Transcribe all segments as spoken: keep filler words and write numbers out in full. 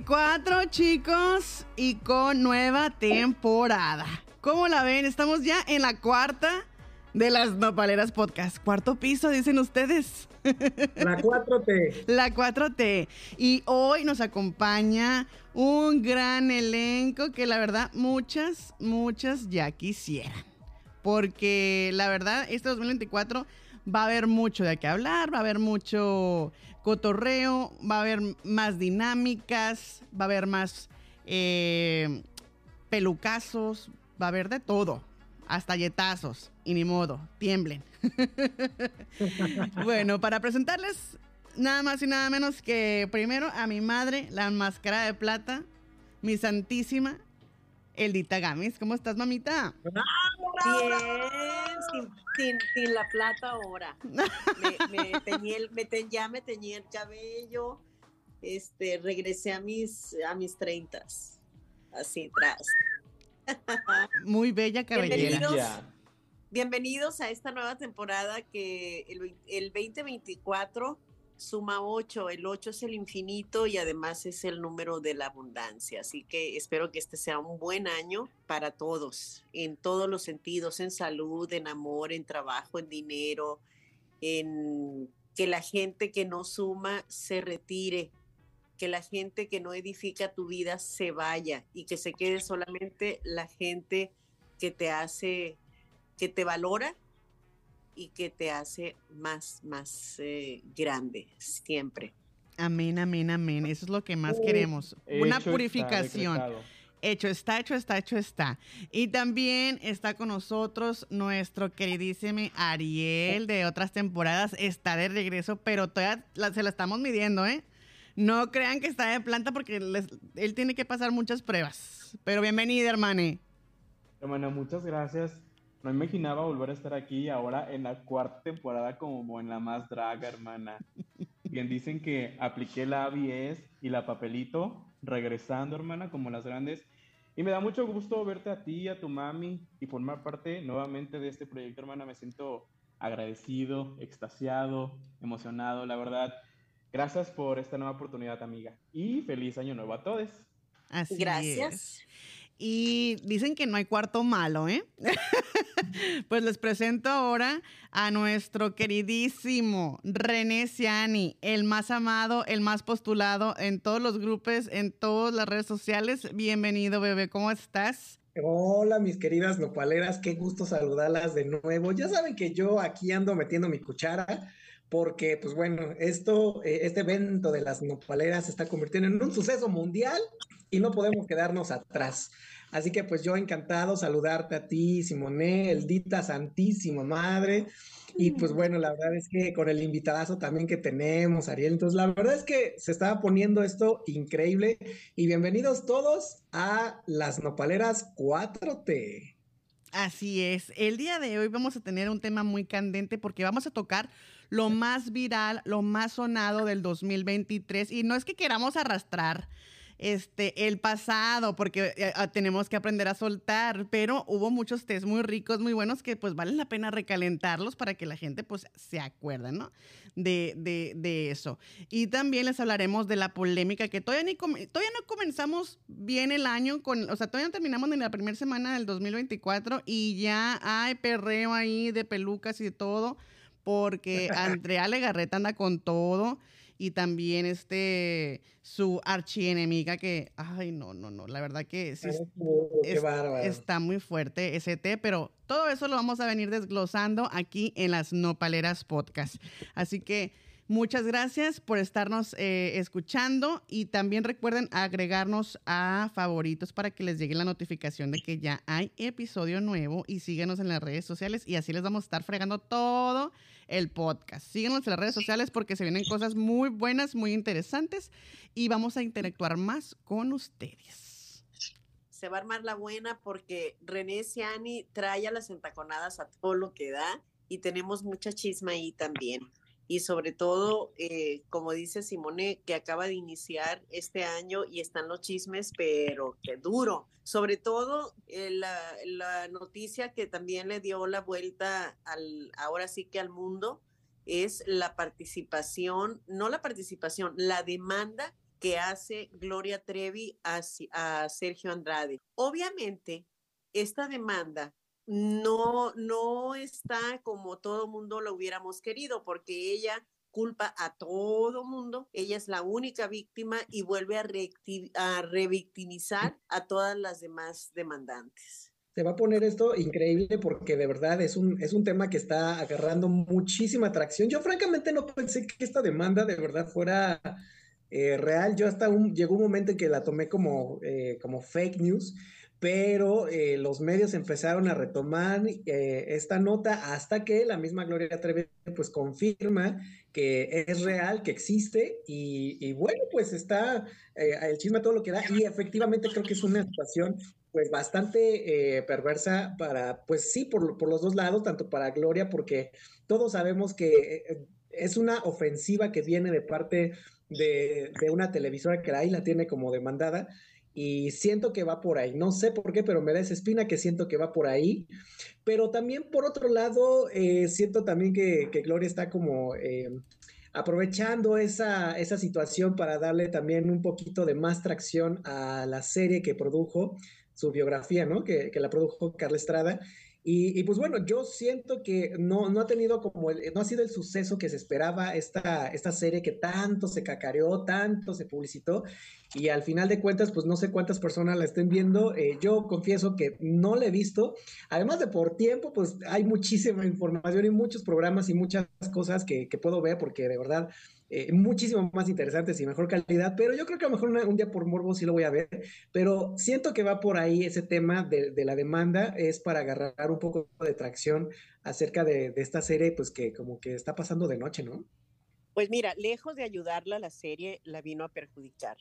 veinticuatro, chicos, y con nueva temporada. ¿Cómo la ven? Estamos ya en la cuarta de las Nopaleras Podcast. Cuarto piso, dicen ustedes. La cuatro T. La cuatro T. Y hoy nos acompaña un gran elenco que la verdad muchas, muchas ya quisieran. Porque la verdad este dos mil veinticuatro va a haber mucho de qué hablar, va a haber mucho cotorreo, va a haber más dinámicas, va a haber más eh, pelucazos, va a haber de todo. Hasta yetazos, y ni modo, tiemblen. Bueno, para presentarles nada más y nada menos que primero a mi madre, la enmascarada de plata, mi santísima Eldita Gámez. ¿Cómo estás, mamita? Bien, sin, sin, sin la plata ahora. Me, me teñí el, me te, ya me teñí el cabello, este, regresé a mis, a mis treintas, así tras. Muy bella cabellera. Bienvenidos, bienvenidos a esta nueva temporada que el, el veinte veinticuatro suma ocho, el ocho es el infinito y además es el número de la abundancia, así que espero que este sea un buen año para todos, en todos los sentidos, en salud, en amor, en trabajo, en dinero, en que la gente que no suma se retire, que la gente que no edifica tu vida se vaya y que se quede solamente la gente que te hace, que te valora y que te hace más, más eh, grande siempre. Amén, amén, amén. Eso es lo que más queremos. Hecho Una está, purificación. decretado. Hecho está, hecho está, hecho está. Y también está con nosotros nuestro queridísimo Ariel de otras temporadas. Está de regreso, pero todavía la- se la estamos midiendo, ¿eh? No crean que está de planta porque les- él tiene que pasar muchas pruebas. Pero bienvenida, hermane. Hermana, muchas gracias. No imaginaba volver a estar aquí ahora en la cuarta temporada como en la más draga, hermana. Bien, dicen que apliqué la A B S y la papelito, regresando, hermana, como las grandes. Y me da mucho gusto verte a ti, a tu mami, y formar parte nuevamente de este proyecto, hermana. Me siento agradecido, extasiado, emocionado, la verdad. Gracias por esta nueva oportunidad, amiga. Y feliz año nuevo a todos. Así Gracias. es. Y dicen que no hay cuarto malo, ¿eh? Pues les presento ahora a nuestro queridísimo René Ciani, el más amado, el más postulado en todos los grupos, en todas las redes sociales. Bienvenido, bebé, ¿cómo estás? Hola, mis queridas nopaleras, qué gusto saludarlas de nuevo. Ya saben que yo aquí ando metiendo mi cuchara porque, pues bueno, esto, eh, este evento de las nopaleras se está convirtiendo en un suceso mundial y no podemos quedarnos atrás. Así que pues yo encantado saludarte a ti, Simone, Eldita Santísima Madre. Y pues bueno, la verdad es que con el invitadazo también que tenemos, Ariel, entonces la verdad es que se estaba poniendo esto increíble. Y bienvenidos todos a las Nopaleras cuatro T. Así es. El día de hoy vamos a tener un tema muy candente porque vamos a tocar lo más viral, lo más sonado del dos mil veintitrés. Y no es que queramos arrastrar este, el pasado, porque eh, tenemos que aprender a soltar, pero hubo muchos test muy ricos, muy buenos, que pues vale la pena recalentarlos para que la gente pues se acuerde, ¿no? De, de, de eso. Y también les hablaremos de la polémica que todavía, ni com- todavía no comenzamos bien el año, con, o sea, todavía no terminamos ni la primera semana del dos mil veinticuatro y ya hay perreo ahí de pelucas y de todo, porque Andrea Legarreta anda con todo. Y también este su archienemiga que, ay, no, no, no, la verdad que sí es- Qué es- bárbaro. está muy fuerte ese té, pero todo eso lo vamos a venir desglosando aquí en las Nopaleras Podcast. Así que muchas gracias por estarnos eh, escuchando y también recuerden agregarnos a favoritos para que les llegue la notificación de que ya hay episodio nuevo y síganos en las redes sociales y así les vamos a estar fregando todo el podcast. Síganos en las redes sociales porque se vienen cosas muy buenas, muy interesantes y vamos a interactuar más con ustedes. Se va a armar la buena porque René Ciani trae a las entaconadas a todo lo que da y tenemos mucha chisma ahí también. Y sobre todo, eh, como dice Simone, que acaba de iniciar este año y están los chismes, pero qué duro. Sobre todo, eh, la, la noticia que también le dio la vuelta al, ahora sí que al mundo, es la participación, no la participación, la demanda que hace Gloria Trevi a, a Sergio Andrade. Obviamente, esta demanda no, no está como todo mundo lo hubiéramos querido, porque ella culpa a todo mundo, ella es la única víctima y vuelve a, a revictimizar a todas las demás demandantes. Se va a poner esto increíble porque de verdad es un, es un tema que está agarrando muchísima atracción. Yo francamente no pensé que esta demanda de verdad fuera eh, real. Yo hasta un, llegó un momento en que la tomé como, eh, como fake news, pero eh, los medios empezaron a retomar eh, esta nota hasta que la misma Gloria Trevi pues confirma que es real, que existe y, y bueno, pues está eh, el chisme todo lo que da y efectivamente creo que es una situación pues bastante eh, perversa para, pues sí, por, por los dos lados, tanto para Gloria, porque todos sabemos que eh, es una ofensiva que viene de parte de, de una televisora que ahí la tiene como demandada, y siento que va por ahí. No sé por qué, pero me da esa espina que siento que va por ahí. Pero también, por otro lado, eh, siento también que, que Gloria está como eh, aprovechando esa, esa situación para darle también un poquito de más tracción a la serie que produjo, su biografía, ¿no? Que, que la produjo Carla Estrada. Y, y, pues bueno, yo siento que no, no ha tenido como, el, no ha sido el suceso que se esperaba esta, esta serie que tanto se cacareó, tanto se publicitó, y al final de cuentas, pues no sé cuántas personas la estén viendo. Eh, yo confieso que no la he visto, además de por tiempo, pues hay muchísima información y muchos programas y muchas cosas que, que puedo ver, porque de verdad, eh, muchísimo más interesantes y mejor calidad, pero yo creo que a lo mejor una, un día por morbo sí lo voy a ver, pero siento que va por ahí ese tema de, de la demanda, es para agarrar un poco de tracción acerca de, de esta serie, pues que como que está pasando de noche, ¿no? Pues mira, lejos de ayudarla, la serie la vino a perjudicar.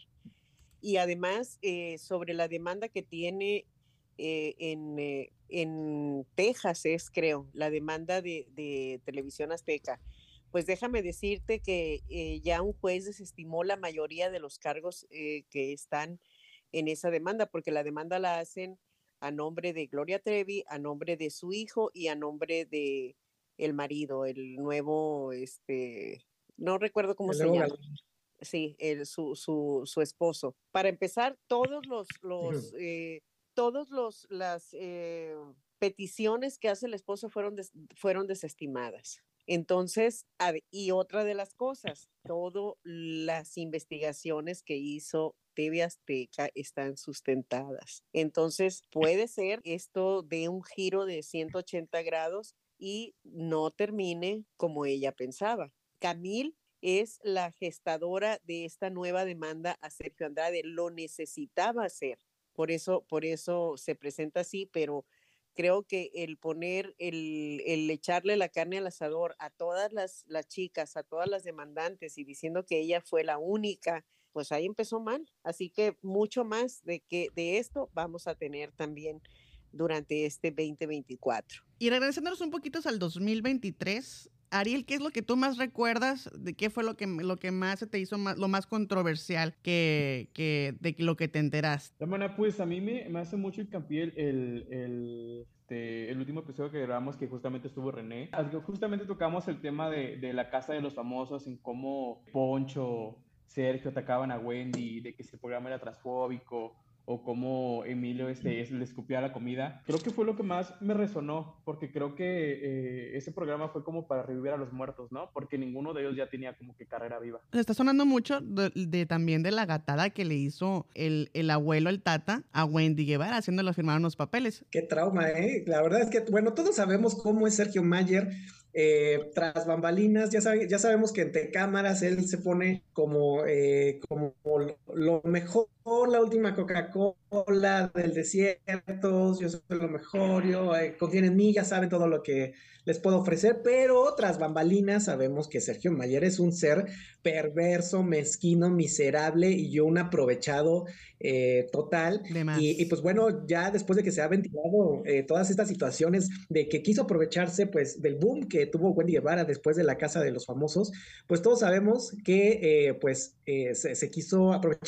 Y además, eh, sobre la demanda que tiene eh, en, eh, en Texas, es creo, la demanda de, de Televisión Azteca, pues déjame decirte que eh, ya un juez desestimó la mayoría de los cargos eh, que están en esa demanda, porque la demanda la hacen a nombre de Gloria Trevi, a nombre de su hijo y a nombre de el marido, el nuevo, este, no recuerdo cómo El se nuevo llama. galán. Sí, el, su, su, su esposo. Para empezar, todos los, los, eh, todos los, las eh, peticiones que hace el esposo fueron, des, fueron desestimadas. Entonces, a ver, y otra de las cosas, todas las investigaciones que hizo T V Azteca están sustentadas. Entonces, puede ser esto de un giro de ciento ochenta grados y no termine como ella pensaba. Camil es la gestadora de esta nueva demanda a Sergio Andrade, lo necesitaba hacer, por eso, por eso se presenta así, pero creo que el poner, el, el echarle la carne al asador a todas las, las chicas, a todas las demandantes y diciendo que ella fue la única, pues ahí empezó mal, así que mucho más de, que, de esto vamos a tener también durante este veinte veinticuatro. Y regresándonos un poquito al dos mil veintitrés, Ariel, ¿qué es lo que tú más recuerdas? ¿De qué fue lo que, lo que más se te hizo más, lo más controversial que, que de lo que te enteraste? Hermana, pues a mí me, me hace mucho hincapié el, el, el, este, el último episodio que grabamos, que justamente estuvo René. Justamente tocamos el tema de, de la casa de los famosos, en cómo Poncho, Sergio atacaban a Wendy, de que ese programa era transfóbico, o cómo Emilio este, le escupía la comida. Creo que fue lo que más me resonó, porque creo que eh, ese programa fue como para revivir a los muertos, ¿no? Porque ninguno de ellos ya tenía como que carrera viva. Se está sonando mucho de, de también de la gatada que le hizo el, el abuelo, el Tata, a Wendy Guevara, haciéndolo firmar unos papeles. Qué trauma, ¿eh? La verdad es que, bueno, todos sabemos cómo es Sergio Mayer. Eh, tras bambalinas, ya, sabe, ya sabemos que entre cámaras él se pone como, eh, como lo mejor, la última Coca-Cola del desierto, yo soy lo mejor, yo eh, confíen en mí, ya saben todo lo que les puedo ofrecer, pero tras bambalinas sabemos que Sergio Mayer es un ser perverso, mezquino, miserable y yo un aprovechado eh, total. Y, y pues bueno, ya después de que se ha ventilado eh, todas estas situaciones de que quiso aprovecharse pues del boom que tuvo Wendy Guevara después de la Casa de los Famosos, pues todos sabemos que eh, pues eh, se, se quiso aprovechar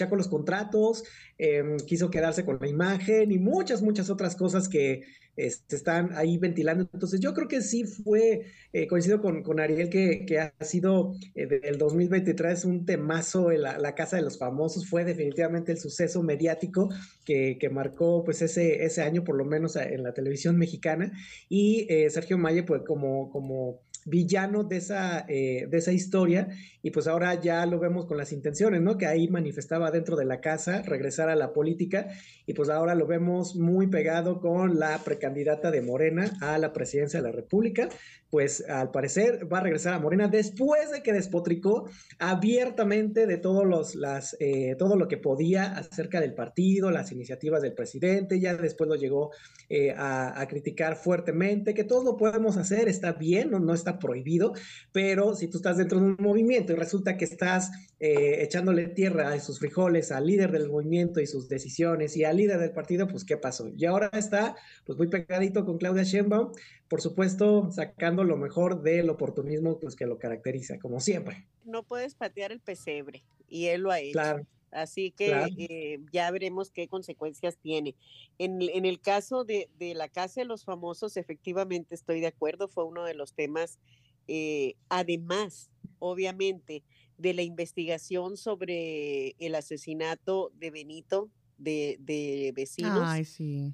aprovechar con los contratos, eh, quiso quedarse con la imagen y muchas, muchas otras cosas que este, están ahí ventilando. Entonces yo creo que sí fue, eh, coincido con, con Ariel, que, que ha sido eh, del dos mil veintitrés un temazo en la, la Casa de los Famosos, fue definitivamente el suceso mediático que, que marcó pues ese, ese año, por lo menos en la televisión mexicana, y eh, Sergio Mayer pues como, como villano de esa, eh, de esa historia, y pues ahora ya lo vemos con las intenciones, ¿no? Que ahí manifestaba dentro de la casa regresar a la política, y pues ahora lo vemos muy pegado con la precandidata de Morena a la presidencia de la República. Pues al parecer va a regresar a Morena después de que despotricó abiertamente de todos los, las, eh, todo lo que podía acerca del partido, las iniciativas del presidente. Ya después lo llegó eh, a, a criticar fuertemente, que todos lo podemos hacer, está bien, no, no está prohibido, pero si tú estás dentro de un movimiento y resulta que estás eh, echándole tierra a sus frijoles al líder del movimiento y sus decisiones y al líder del partido, pues ¿qué pasó? Y ahora está pues muy pegadito con Claudia Sheinbaum, por supuesto sacando lo mejor del oportunismo pues, que lo caracteriza, como siempre. No puedes patear el pesebre y él lo ha hecho. Claro. Así que Claro. eh, ya veremos qué consecuencias tiene. En, en el caso de, de la Casa de los Famosos, efectivamente estoy de acuerdo, fue uno de los temas, eh, además, obviamente, de la investigación sobre el asesinato de Benito, de, de vecinos. Ay, sí.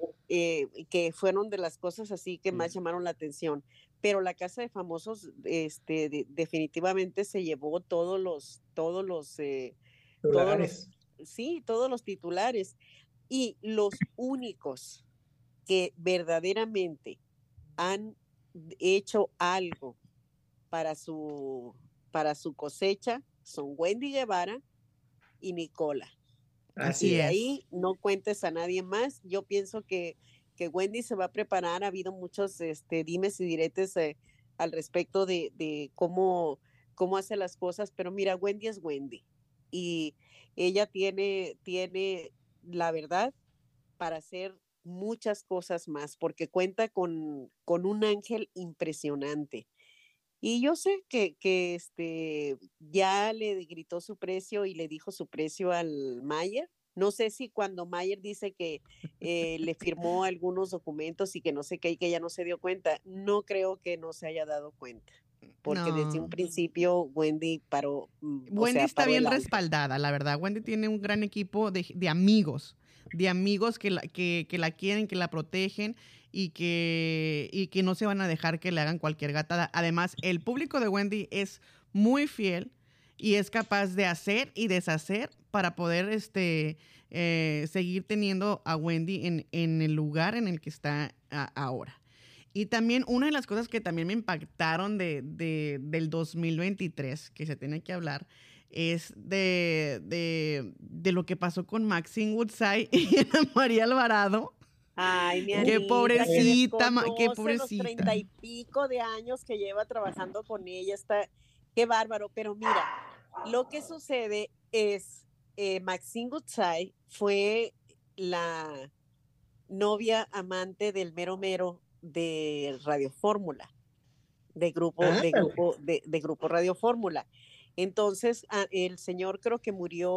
Eh, que fueron de las cosas así que más llamaron la atención. Pero la Casa de Famosos, este, de, definitivamente se llevó todos los, todos los, eh, todos los, sí, todos los titulares, y los únicos que verdaderamente han hecho algo para su, para su cosecha son Wendy Guevara y Nicola. Así y de es. ahí no cuentes a nadie más. Yo pienso que, que Wendy se va a preparar. Ha habido muchos este, dimes y diretes eh, al respecto de, de cómo, cómo hace las cosas, pero mira, Wendy es Wendy y ella tiene, tiene la verdad para hacer muchas cosas más, porque cuenta con, con un ángel impresionante. Y yo sé que, que este, ya le gritó su precio y le dijo su precio al Mayer. No sé si cuando Mayer dice que eh, le firmó algunos documentos y que no sé qué y que ella no se dio cuenta, no creo que no se haya dado cuenta. Porque No. desde un principio Wendy paró. Wendy o sea, está paró bien el respaldada, la verdad. Wendy tiene un gran equipo de, de amigos, de amigos que la, que, que la quieren, que la protegen y que, y que no se van a dejar que le hagan cualquier gatada. Además, el público de Wendy es muy fiel y es capaz de hacer y deshacer para poder este, eh, seguir teniendo a Wendy en, en el lugar en el que está a, ahora. Y también una de las cosas que también me impactaron de, de, del dos mil veintitrés, que se tiene que hablar, es de, de, de lo que pasó con Maxine Woodside y Ana María Alvarado. Ay, mi Qué Anita, pobrecita, ma, qué los pobrecita. treinta y pico de años que lleva trabajando con ella, está, qué bárbaro. Pero mira, lo que sucede es, eh, Maxine Woodside fue la novia amante del mero mero de Radio Fórmula, de grupo, Ah, de grupo, de, de grupo Radio Fórmula. Entonces, a, el señor creo que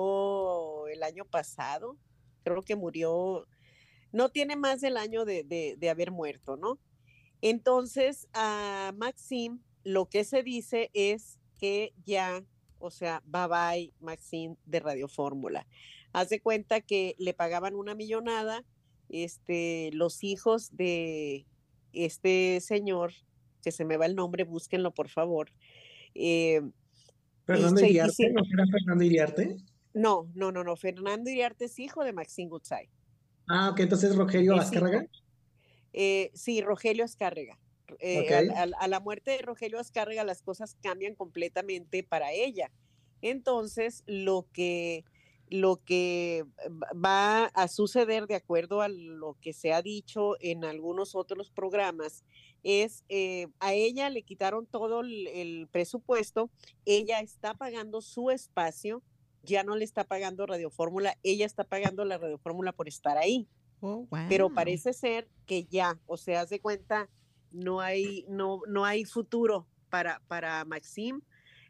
murió el año pasado, creo que murió, no tiene más del año de, de, de haber muerto, ¿no? Entonces, a Maxine, lo que se dice es que ya, o sea, bye bye Maxine de Radio Fórmula. Haz de cuenta que le pagaban una millonada, este, los hijos de este señor, que se me va el nombre, búsquenlo por favor. Eh, Fernando y se, Iriarte, y se, ¿no era Fernando Iriarte? No, no, no, no, Fernando Iriarte es hijo de Maxine Woodside. Ah, ok, entonces Rogelio Es Azcárraga. hijo. Eh, sí, Rogelio Azcárraga. Eh, Ok. a, a, a la muerte de Rogelio Azcárraga las cosas cambian completamente para ella. Entonces, lo que, lo que va a suceder, de acuerdo a lo que se ha dicho en algunos otros programas, es eh, a ella le quitaron todo el, el presupuesto, ella está pagando su espacio, ya no le está pagando Radio Fórmula, ella está pagando la Radio Fórmula por estar ahí. Oh, wow. Pero parece ser que ya, o sea, haz de cuenta, no hay, no, no hay futuro para, para Maxine.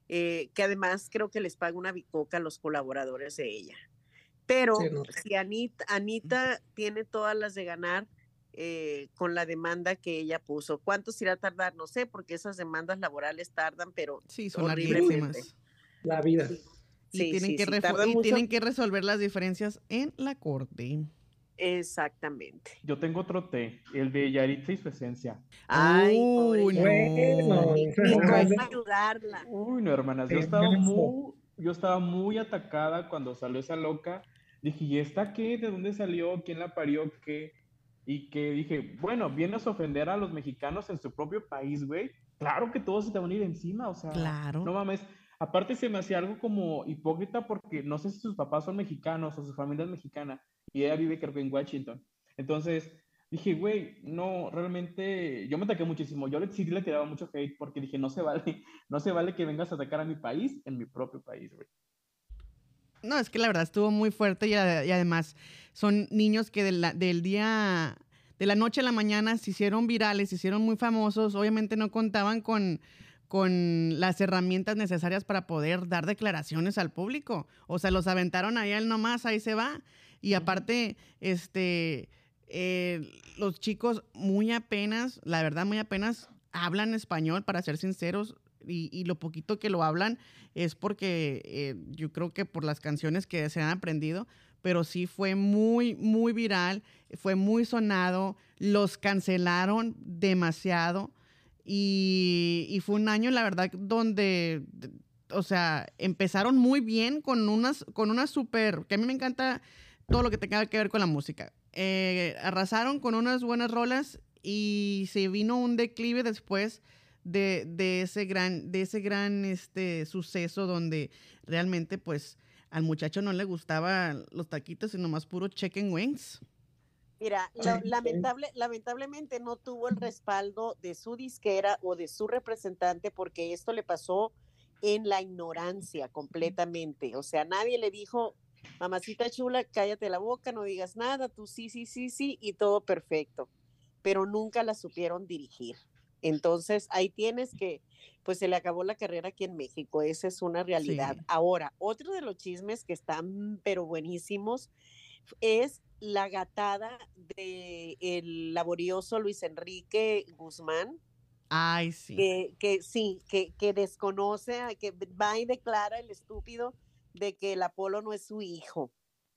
eh, que además creo que les paga una bicoca a los colaboradores de ella. Pero Sí, no. si Anita, Anita tiene todas las de ganar eh, con la demanda que ella puso. ¿Cuánto se irá a tardar? No sé, porque esas demandas laborales tardan, pero Sí, son horriblemente. larguísimas. La vida. Sí, Y, sí, tienen, sí, que sí, refo- tarda y mucho. tienen que resolver las diferencias en la corte. Exactamente. Yo tengo otro té, el de Yaritza y su esencia. Ay, pobre Uy, Yaritza, no. Bueno, ni, ni No, cómo es- ayudarla. Uy, no, hermanas, yo estaba temazo. muy, yo estaba muy atacada cuando salió esa loca. Dije, ¿y esta qué? ¿De dónde salió? ¿Quién la parió? ¿Qué? Y que dije, bueno, vienes a ofender a los mexicanos en su propio país, güey. Claro que todos se te van a ir encima, o sea, Claro. no mames. Aparte se me hacía algo como hipócrita porque no sé si sus papás son mexicanos o su familia es mexicana y ella vive creo que en Washington. Entonces dije, güey, no, realmente yo me ataqué muchísimo. Yo le, sí le tiraba mucho hate porque dije, no se vale, no se vale que vengas a atacar a mi país en mi propio país, güey. No, es que la verdad estuvo muy fuerte y, a- y además son niños que de la- del día, de la noche a la mañana se hicieron virales, se hicieron muy famosos. Obviamente no contaban con, con las herramientas necesarias para poder dar declaraciones al público. O sea, los aventaron ahí él nomás, ahí se va. Y aparte, este, eh, los chicos muy apenas, la verdad muy apenas hablan español, para ser sinceros. Y, y lo poquito que lo hablan es porque eh, yo creo que por las canciones que se han aprendido, pero sí fue muy, muy viral, fue muy sonado, los cancelaron demasiado y, y fue un año, la verdad, donde, o sea, empezaron muy bien con unas, con una súper, que a mí me encanta todo lo que tenga que ver con la música. Eh, arrasaron con unas buenas rolas y se vino un declive después de, de ese gran, de ese gran este, suceso donde realmente pues al muchacho no le gustaban los taquitos, sino más puro chicken wings. Mira, Sí, lo- lamentable, lamentablemente no tuvo el respaldo de su disquera o de su representante porque esto le pasó en la ignorancia completamente. O sea, nadie le dijo, mamacita chula, cállate la boca, no digas nada, tú sí, sí, sí, sí, y todo perfecto. Pero nunca la supieron dirigir. Entonces, ahí tienes que, pues se le acabó la carrera aquí en México, esa es una realidad. Sí. Ahora, otro de los chismes que están, pero buenísimos, es la gatada de el laborioso Luis Enrique Guzmán, Ay, sí. que, que sí, que, que desconoce, que va y declara el estúpido de que el Apolo no es su hijo.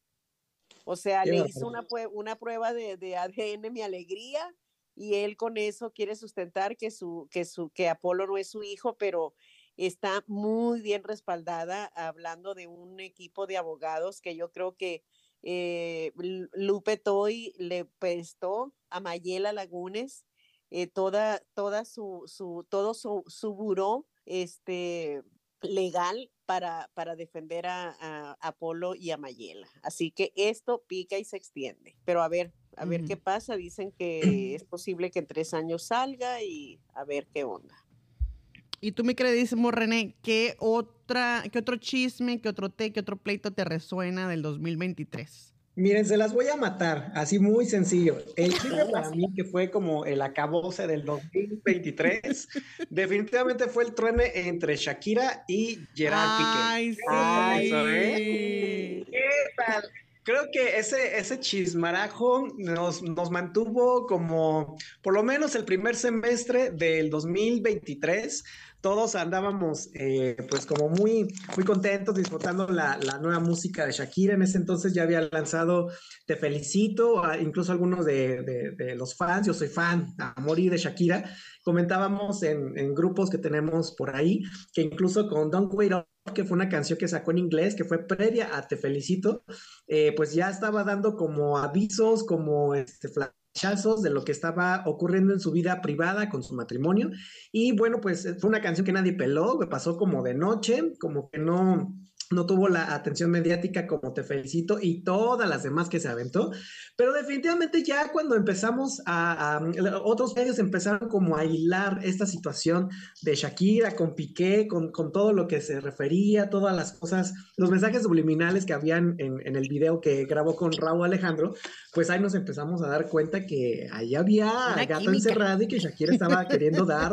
O sea, Qué le bárbaro. hizo una, una prueba de, de A D N, mi alegría, y él con eso quiere sustentar que, su, que, su, que Apolo no es su hijo, pero está muy bien respaldada, hablando de un equipo de abogados que yo creo que eh, Lupe Toy le prestó a Mayela Lagunes eh, toda, toda su, su, todo su, su buró este, legal para, para defender a, a, a Apolo y a Mayela. Así que esto pica y se extiende. Pero a ver, a ver Ujú. qué pasa. Dicen que es posible que en tres años salga y a ver qué onda. Y tú, mi queridísimo René, ¿qué otra, qué otro chisme, qué otro té, qué otro pleito te resuena del dos mil veintitrés? Miren, se las voy a matar, así muy sencillo. El chisme para mí, que fue como el acabose del dos mil veintitrés, definitivamente fue el truene entre Shakira y Gerard Piqué. Ay, sí. Ay, Eso, ¿eh? sí. ¿Qué tal? Creo que ese, ese chismarajo nos, nos mantuvo como, por lo menos el primer semestre del dos mil veintitrés, todos andábamos eh, pues como muy, muy contentos disfrutando la, la nueva música de Shakira. En ese entonces ya había lanzado Te Felicito, a, incluso algunos de, de, de los fans, yo soy fan a morir de Shakira. Comentábamos en, en grupos que tenemos por ahí, que incluso con Don't Wait Up, que fue una canción que sacó en inglés, que fue previa a Te Felicito, eh, pues ya estaba dando como avisos, como este, flashazos de lo que estaba ocurriendo en su vida privada con su matrimonio. Y bueno, pues fue una canción que nadie peló, que pasó como de noche, como que no, no tuvo la atención mediática como Te Felicito y todas las demás que se aventó, pero definitivamente ya cuando empezamos a, a otros medios empezaron como a hilar esta situación de Shakira con Piqué, con, con todo lo que se refería, todas las cosas, los mensajes subliminales que habían en, en el video que grabó con Raúl Alejandro, pues ahí nos empezamos a dar cuenta que ahí había Una gato química. encerrado y que Shakira estaba queriendo dar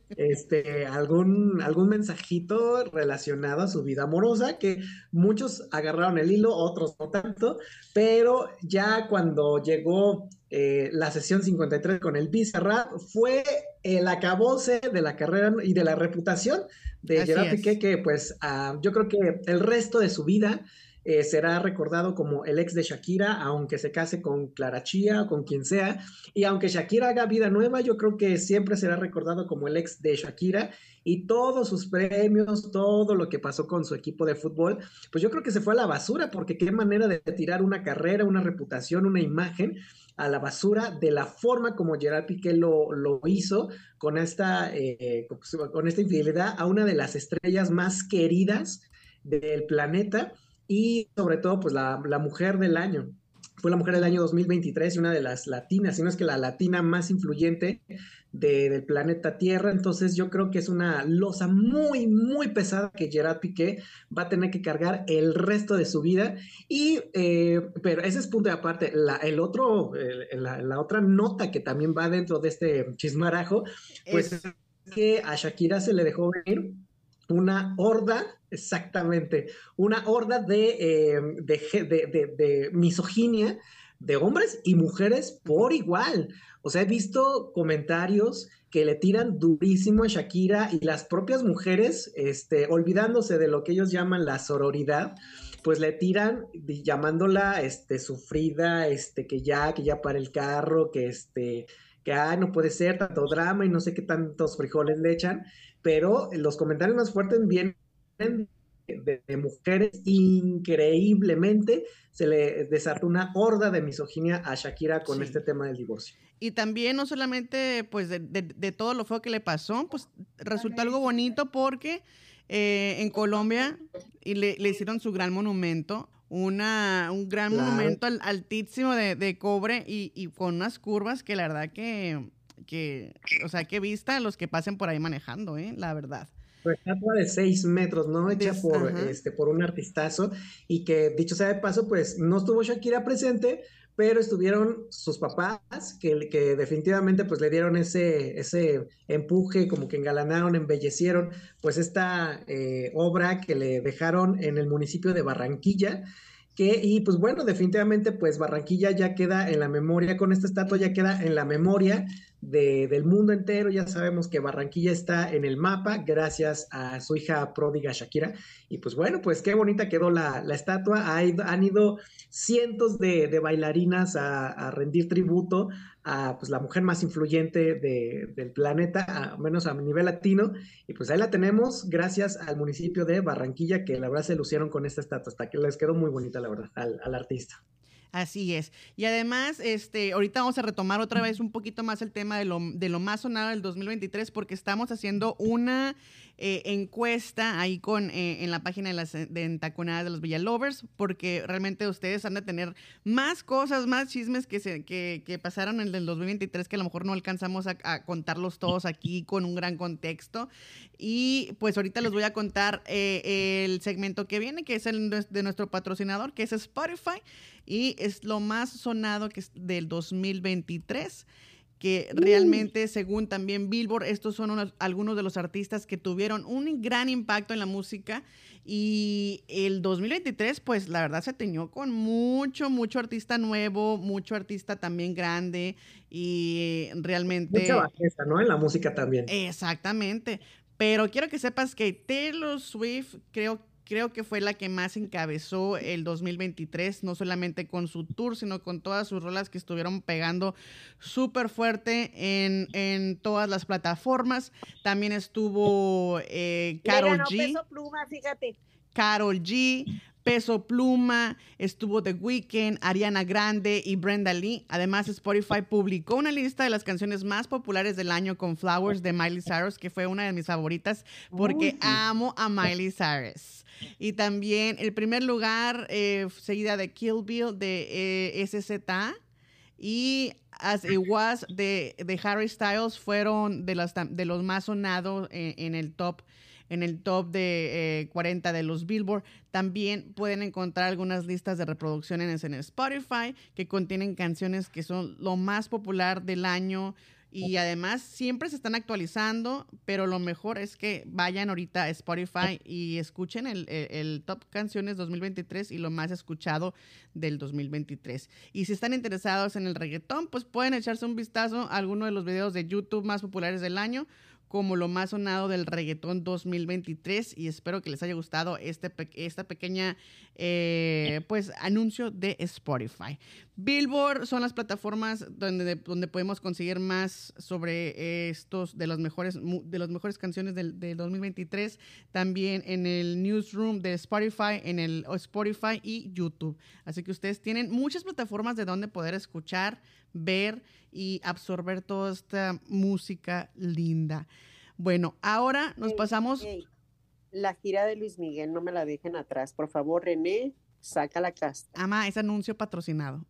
este, algún, algún mensajito relacionado a su vida amorosa, que muchos agarraron el hilo, otros no tanto, pero ya cuando llegó eh, la sesión cincuenta y tres con el Bizarrap, fue el acabose de la carrera y de la reputación de Así Gerard es. Piqué, que pues uh, yo creo que el resto de su vida eh, será recordado como el ex de Shakira, aunque se case con Clara Chía o con quien sea, y aunque Shakira haga vida nueva, yo creo que siempre será recordado como el ex de Shakira, y todos sus premios, todo lo que pasó con su equipo de fútbol, pues yo creo que se fue a la basura, porque qué manera de tirar una carrera, una reputación, una imagen a la basura de la forma como Gerard Piqué lo, lo hizo con esta, eh, con esta infidelidad a una de las estrellas más queridas del planeta y sobre todo pues la, la mujer del año. Fue la mujer del año dos mil veintitrés y una de las latinas, si no es que la latina más influyente de, del planeta Tierra. Entonces yo creo que es una losa muy, muy pesada que Gerard Piqué va a tener que cargar el resto de su vida. Y, eh, pero ese es punto de aparte. La, el otro, eh, la, la otra nota que también va dentro de este chismarajo, pues es que a Shakira se le dejó venir una horda, exactamente, una horda de, eh, de, de, de, de misoginia de hombres y mujeres por igual. O sea, he visto comentarios que le tiran durísimo a Shakira y las propias mujeres, este, olvidándose de lo que ellos llaman la sororidad, pues le tiran llamándola este, sufrida, este, que ya, que ya para el carro, que este, que ay, no puede ser tanto drama y no sé qué tantos frijoles le echan, pero los comentarios más fuertes vienen de, de mujeres. Increíblemente se le desató una horda de misoginia a Shakira con sí. este tema del divorcio. Y también no solamente pues de, de, de todo lo feo que le pasó, pues resultó algo bonito porque eh, en Colombia y le, le hicieron su gran monumento, una, un gran claro. monumento al, altísimo de, de cobre y, y con unas curvas que la verdad que, que, o sea, que vista los que pasen por ahí manejando, ¿eh? La verdad. Pues estatua de seis metros, ¿no? Hecha Des, por, este, por un artistazo y que, dicho sea de paso, pues no estuvo Shakira presente, pero estuvieron sus papás que, que definitivamente pues le dieron ese, ese empuje, como que engalanaron, embellecieron pues esta eh, obra que le dejaron en el municipio de Barranquilla. Que, y pues bueno, definitivamente pues Barranquilla ya queda en la memoria, con esta estatua ya queda en la memoria de, del mundo entero. Ya sabemos que Barranquilla está en el mapa gracias a su hija pródiga Shakira, y pues bueno, pues qué bonita quedó la, la estatua. Ha ido, han ido cientos de, de bailarinas a, a rendir tributo a pues la mujer más influyente de, del planeta, a menos a nivel latino, y pues ahí la tenemos gracias al municipio de Barranquilla, que la verdad se lucieron con esta estatua, hasta que les quedó muy bonita la verdad al, al artista. Así es. Y además, este, ahorita vamos a retomar otra vez un poquito más el tema de lo, de lo más sonado del dos mil veintitrés, porque estamos haciendo una eh, encuesta ahí con, eh, en la página de las de Entaconadas de los Villalovers, porque realmente ustedes han de tener más cosas, más chismes que, se, que, que pasaron en el dos mil veintitrés, que a lo mejor no alcanzamos a, a contarlos todos aquí con un gran contexto. Y pues ahorita les voy a contar eh, el segmento que viene, que es el de nuestro patrocinador, que es Spotify. Y es lo más sonado que es del dos mil veintitrés, que realmente, según también Billboard, estos son unos, algunos de los artistas que tuvieron un gran impacto en la música. Y el dos mil veintitrés, pues la verdad se teñó con mucho, mucho artista nuevo, mucho artista también grande y realmente... Mucha bajeza, ¿no? En la música también. Exactamente. Pero quiero que sepas que Taylor Swift, creo que Creo que fue la que más encabezó el dos mil veintitrés, no solamente con su tour, sino con todas sus rolas que estuvieron pegando súper fuerte en, en todas las plataformas. También estuvo eh, Karol G. Peso Pluma, fíjate. Karol G, Peso Pluma, estuvo The Weeknd, Ariana Grande y Brenda Lee. Además, Spotify publicó una lista de las canciones más populares del año con Flowers de Miley Cyrus, que fue una de mis favoritas porque Uy. amo a Miley Cyrus. Y también el primer lugar, eh, seguida de Kill Bill de eh, S Z A y As It Was de, de Harry Styles fueron de los, de los más sonados en, en el top en el top de eh, cuarenta de los Billboard. También pueden encontrar algunas listas de reproducciones en Spotify que contienen canciones que son lo más popular del año y además siempre se están actualizando, pero lo mejor es que vayan ahorita a Spotify y escuchen el, el, el top canciones dos mil veintitrés y lo más escuchado del dos mil veintitrés. Y si están interesados en el reggaetón, pues pueden echarse un vistazo a alguno de los videos de YouTube más populares del año, como lo más sonado del reggaetón dos mil veintitrés, y espero que les haya gustado este esta pequeña eh, pues anuncio de Spotify. Billboard son las plataformas donde, donde podemos conseguir más sobre estos de los mejores de las mejores canciones del, del dos mil veintitrés, también en el newsroom de Spotify, en el Spotify y YouTube. Así que ustedes tienen muchas plataformas de donde poder escuchar, ver y absorber toda esta música linda. Bueno, ahora nos Hey, pasamos... hey, la gira de Luis Miguel, no me la dejen atrás. Por favor, René, saca la casta. Ama, es anuncio patrocinado.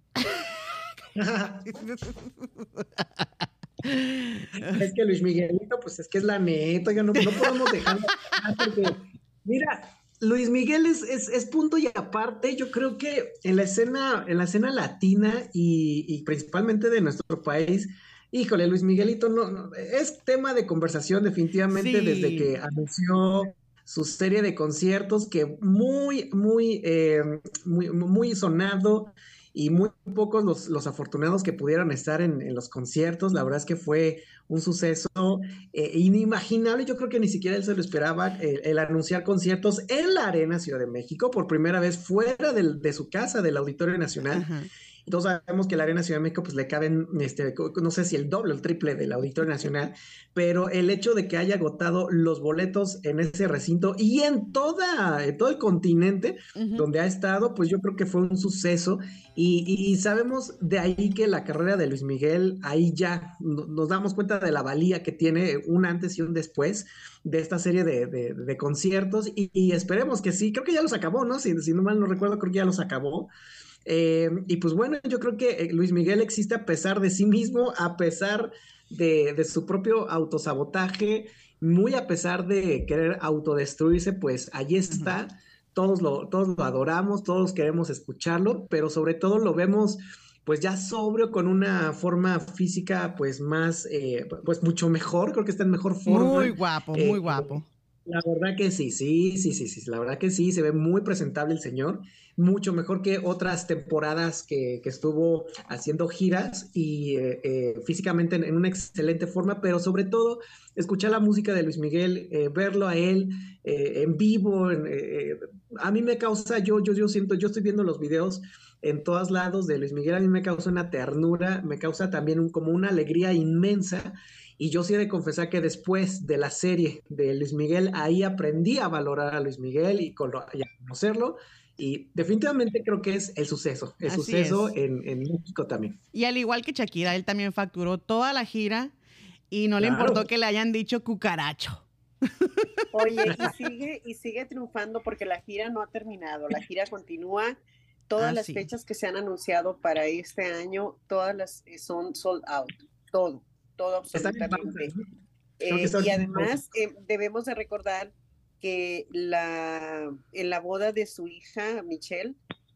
Es que Luis Miguelito, pues es que es la neta, ya no, no podemos dejarlo. Porque, mira, Luis Miguel es, es, es punto y aparte. Yo creo que en la escena, en la escena latina y, y principalmente de nuestro país, híjole, Luis Miguelito no, no es tema de conversación definitivamente Sí. desde que anunció su serie de conciertos, que muy, muy, eh, muy, muy sonado y muy pocos los, los afortunados que pudieron estar en, en los conciertos. La verdad es que fue un suceso eh, inimaginable. Yo creo que ni siquiera él se lo esperaba, el, el anunciar conciertos en la Arena Ciudad de México, por primera vez fuera del, de su casa, del Auditorio Nacional. Ajá. Y todos sabemos que la Arena Ciudad de México pues le caben, este, no sé si el doble o el triple del Auditorio Nacional, pero el hecho de que haya agotado los boletos en ese recinto y en, toda, en todo el continente Uh-huh. donde ha estado, pues yo creo que fue un suceso. Y, y sabemos de ahí que la carrera de Luis Miguel, ahí ya nos damos cuenta de la valía que tiene un antes y un después de esta serie de, de, de conciertos, y, y esperemos que sí, creo que ya los acabó, ¿no? Si, si no mal no recuerdo, creo que ya los acabó. Eh, y pues bueno, yo creo que Luis Miguel existe a pesar de sí mismo, a pesar de, de su propio autosabotaje, muy a pesar de querer autodestruirse, pues allí está. Uh-huh. Todos lo, todos lo adoramos, todos queremos escucharlo, pero sobre todo lo vemos pues ya sobrio, con una forma física pues más, eh, pues mucho mejor, creo que está en mejor forma. Muy guapo, muy eh, guapo. La verdad que sí, sí, sí, sí, sí, la verdad que sí, se ve muy presentable el señor, mucho mejor que otras temporadas que, que estuvo haciendo giras y eh, eh, físicamente en, en una excelente forma, pero sobre todo escuchar la música de Luis Miguel, eh, verlo a él eh, en vivo, en, eh, a mí me causa, yo, yo, yo siento, yo estoy viendo los videos en todos lados de Luis Miguel, a mí me causa una ternura, me causa también un, como una alegría inmensa. Y yo sí he de confesar que después de la serie de Luis Miguel, ahí aprendí a valorar a Luis Miguel y, con, y a conocerlo. Y definitivamente creo que es el suceso, el Así suceso es. En, en México también. Y al igual que Shakira, él también facturó toda la gira y no claro. le importó que le hayan dicho cucaracho. Oye, y sigue, y sigue triunfando porque la gira no ha terminado, la gira continúa. Todas ah, las sí. fechas que se han anunciado para este año, todas las son sold out, todo. Todo absolutamente. Eh, y además eh, debemos de recordar que la, en la boda de su hija Michelle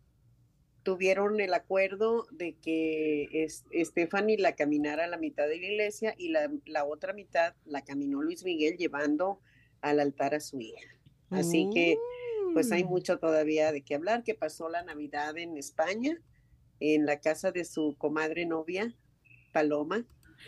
tuvieron el acuerdo de que es, Stephanie la caminara a la mitad de la iglesia y la, la otra mitad la caminó Luis Miguel llevando al altar a su hija. Así mm. que pues hay mucho todavía de qué hablar, que pasó la Navidad en España, en la casa de su comadre novia, Paloma.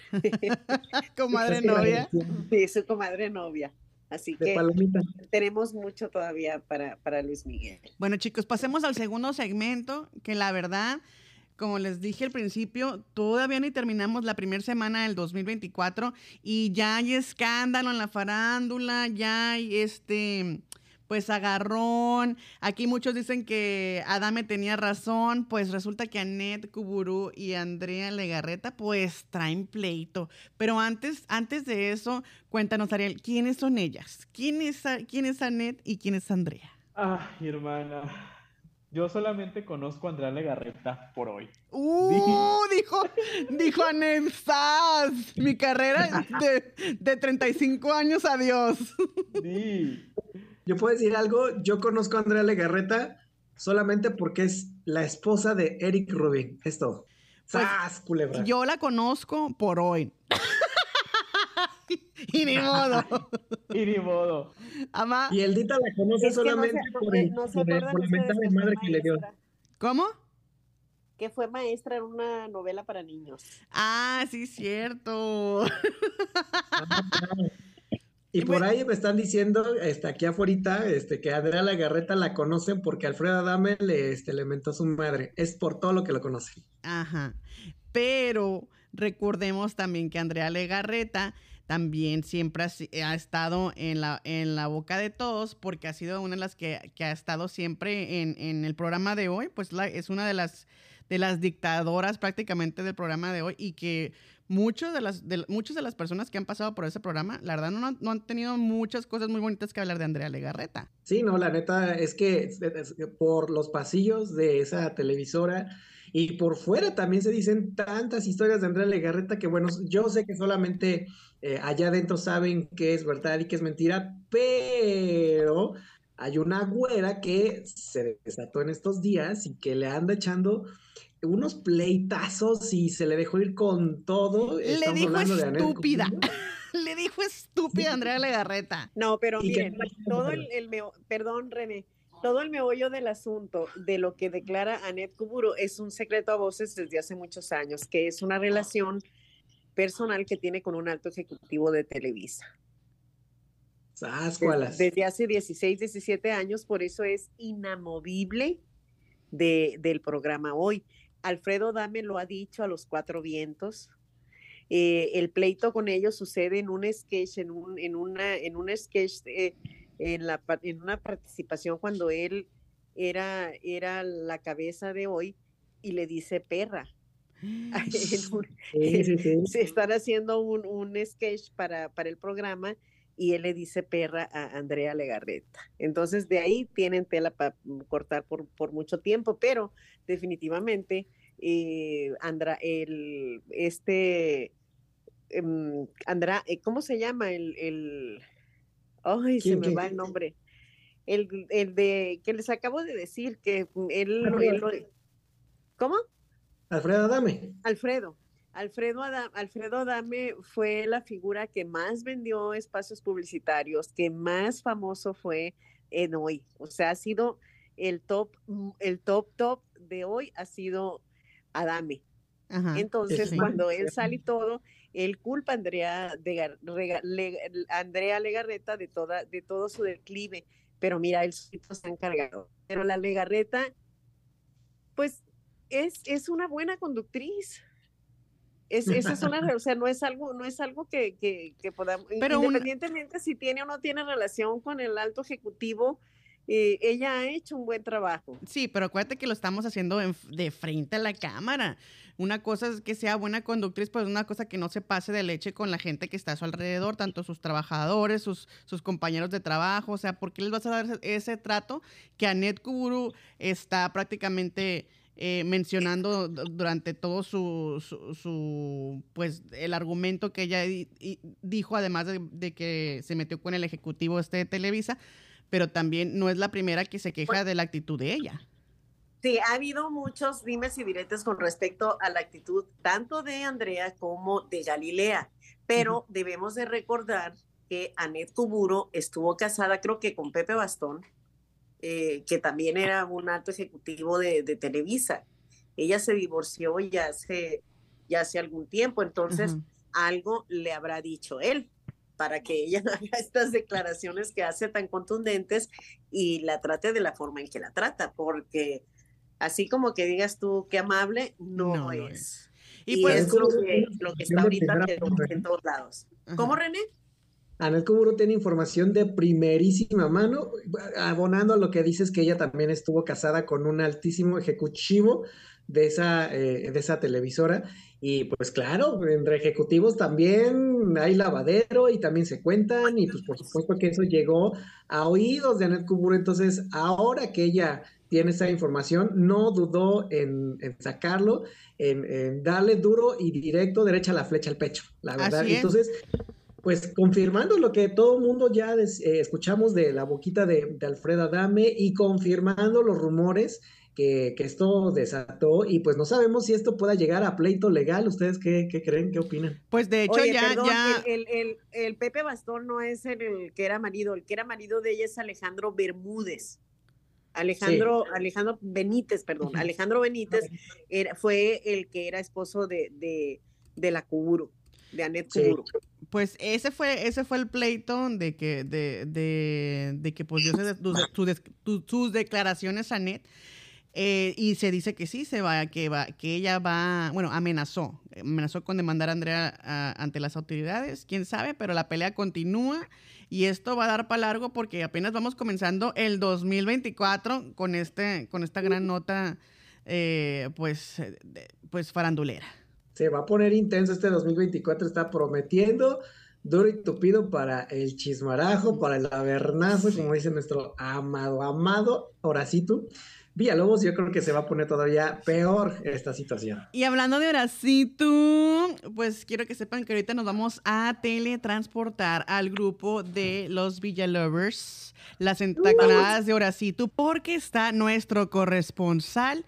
Comadre novia. Sí, su comadre novia. Así de que palomita. Tenemos mucho todavía para, para Luis Miguel. Bueno, chicos, pasemos al segundo segmento, que la verdad, como les dije al principio, todavía ni terminamos la primera semana del dos mil veinticuatro y ya hay escándalo en la farándula, ya hay este... pues agarrón. Aquí muchos dicen que Adame tenía razón, pues resulta que Annette Kuburu y Andrea Legarreta pues traen pleito. Pero antes, antes de eso, cuéntanos, Ariel, ¿quiénes son ellas? ¿Quién es, quién es Annette y quién es Andrea? Ay, hermana, yo solamente conozco a Andrea Legarreta por hoy. ¡Uh! Dijo, dijo Annette, ¡zas! Mi carrera de, de treinta y cinco años, adiós. Sí. Yo puedo decir algo, yo conozco a Andrea Legarreta solamente porque es la esposa de Eric Rubin, es todo. Pues, ¡Sas, culebra! Yo la conozco por hoy. Y ni modo. Y ni modo. Ama, Y Eldita la conoce Es que no solamente se, por, el, no se por, el- acuerdan por la ustedes mentada que de fue madre que le dio. maestra, ¿cómo? que fue maestra en una novela para niños. Ah, sí, cierto. Y por ahí me están diciendo, este, aquí afuera, este, que a Andrea Legarreta la conocen porque Alfredo Adame le, este, le mentó a su madre. Es por todo lo que lo conocen. Ajá. Pero recordemos también que Andrea Legarreta también siempre ha, si- ha estado en la, en la boca de todos porque ha sido una de las que, que ha estado siempre en, en el programa de hoy, pues la, es una de las, de las dictadoras prácticamente del programa de hoy y que muchos de las, de, muchas de las personas que han pasado por ese programa, la verdad no, han- no han tenido muchas cosas muy bonitas que hablar de Andrea Legarreta. Sí, no, la neta es que es- es- por los pasillos de esa televisora y por fuera también se dicen tantas historias de Andrea Legarreta que, bueno, yo sé que solamente eh, allá adentro saben qué es verdad y qué es mentira, pero hay una güera que se desató en estos días y que le anda echando unos pleitazos y se le dejó ir con todo. Le Estamos dijo hablando de Annette estúpida. Kuburu. Le dijo estúpida a Andrea Legarreta. No, pero Y que miren, no la quieren todo ver. el, el meo- perdón, René, todo el meollo del asunto de lo que declara Annette Kuburu es un secreto a voces desde hace muchos años, que es una relación personal que tiene con un alto ejecutivo de Televisa. Sascualas. Desde hace dieciséis, diecisiete años, por eso es inamovible de, del programa hoy. Alfredo Dame lo ha dicho a los cuatro vientos. Eh, el pleito con ellos sucede en un sketch, en, un, en, una, en un sketch, eh, en, la, en una participación cuando él era, era la cabeza de hoy y le dice perra. En un, Sí, sí, sí. se están haciendo un, un sketch para, para el programa y él le dice perra a Andrea Legarreta. Entonces de ahí tienen tela para cortar por, por mucho tiempo, pero definitivamente eh, Andra, el, este um, Andra, ¿cómo se llama? El, el ay, se ¿Quién, me quién? va el nombre. El, el de que les acabo de decir que él, Alfredo, él ¿cómo? Alfredo Adame. Alfredo. Alfredo Adame, Alfredo Adame fue la figura que más vendió espacios publicitarios, que más famoso fue en hoy. O sea, ha sido el top, el top, top de hoy ha sido Adame. Ajá, Entonces, sí. cuando él sale y todo, él culpa a Andrea, de, Rega- Le- Andrea Legarreta de, toda, de todo su declive. Pero mira, él solito se ha encargado. Pero la Legarreta, pues, es, es una buena conductriz. Es, esa es una, o sea, no es algo, no es algo que, que, que podamos, Pero un- independientemente si tiene o no tiene relación con el alto ejecutivo, eh, ella ha hecho un buen trabajo. Sí, pero acuérdate que lo estamos haciendo en- de frente a la cámara. Una cosa es que sea buena conductriz, pues una cosa que no se pase de leche con la gente que está a su alrededor, tanto sus trabajadores, sus, sus compañeros de trabajo. O sea, ¿por qué les vas a dar ese, ese trato que Annette Kuburu está prácticamente eh, mencionando d- durante todo su, su, su, pues, el argumento que ella di- y dijo, además de, de que se metió con el ejecutivo este de Televisa, pero también no es la primera que se queja de la actitud de ella. Sí, ha habido muchos dimes y diretes con respecto a la actitud tanto de Andrea como de Galilea, pero uh-huh. debemos de recordar que Annette Kuburu estuvo casada, creo que con Pepe Bastón, eh, que también era un alto ejecutivo de, de Televisa. Ella se divorció ya hace, ya hace algún tiempo, entonces uh-huh. algo le habrá dicho él para que ella haga estas declaraciones que hace tan contundentes y la trate de la forma en que la trata, porque así como que digas tú qué amable, no, no es. es. Y, y pues es lo que, lo que está ahorita en, en todos lados. Ajá. ¿Cómo, René? Anet Kuburu tiene información de primerísima mano, abonando a lo que dices que ella también estuvo casada con un altísimo ejecutivo de esa, eh, de esa televisora. Y pues claro, entre ejecutivos también hay lavadero y también se cuentan, y pues por supuesto que eso llegó a oídos de Anet Kuburu. Entonces, ahora que ella tiene esa información, no dudó en, en sacarlo, en, en darle duro y directo, derecha la flecha al pecho, la verdad. Así es. Entonces, pues confirmando lo que todo el mundo ya des, eh, escuchamos de la boquita de, de Alfredo Adame, y confirmando los rumores que, que esto desató, y pues no sabemos si esto pueda llegar a pleito legal. ¿Ustedes qué, qué creen? ¿Qué opinan? Pues de hecho Oye, ya, perdón, ya... el, el, el, el Pepe Bastón no es el, el que era marido, el que era marido de ella es Alejandro Bermúdez. Alejandro, sí. Alejandro Benítez, perdón, uh-huh. Alejandro Benítez era, fue el que era esposo de, de, de la Kuburu, de Anet Kuburu. Sí. Pues ese fue, ese fue el pleito de que, de, de, de que pues dio sus, sus, sus declaraciones a Anet. Eh, y se dice que sí, se va, que va, que ella va, bueno, amenazó, amenazó con demandar a Andrea a, ante las autoridades, quién sabe, pero la pelea continúa y esto va a dar para largo porque apenas vamos comenzando el dos mil veinticuatro con este, con esta gran nota, eh, pues, de, pues farandulera. Se va a poner intenso este dos mil veinticuatro, está prometiendo duro y tupido para el chismarajo, para el avernazo, como dice nuestro amado, amado Horacito Villalobos. Yo creo que se va a poner todavía peor esta situación. Y hablando de Horacito, pues quiero que sepan que ahorita nos vamos a teletransportar al grupo de los Villalovers, las entaconadas de Horacito, porque está nuestro corresponsal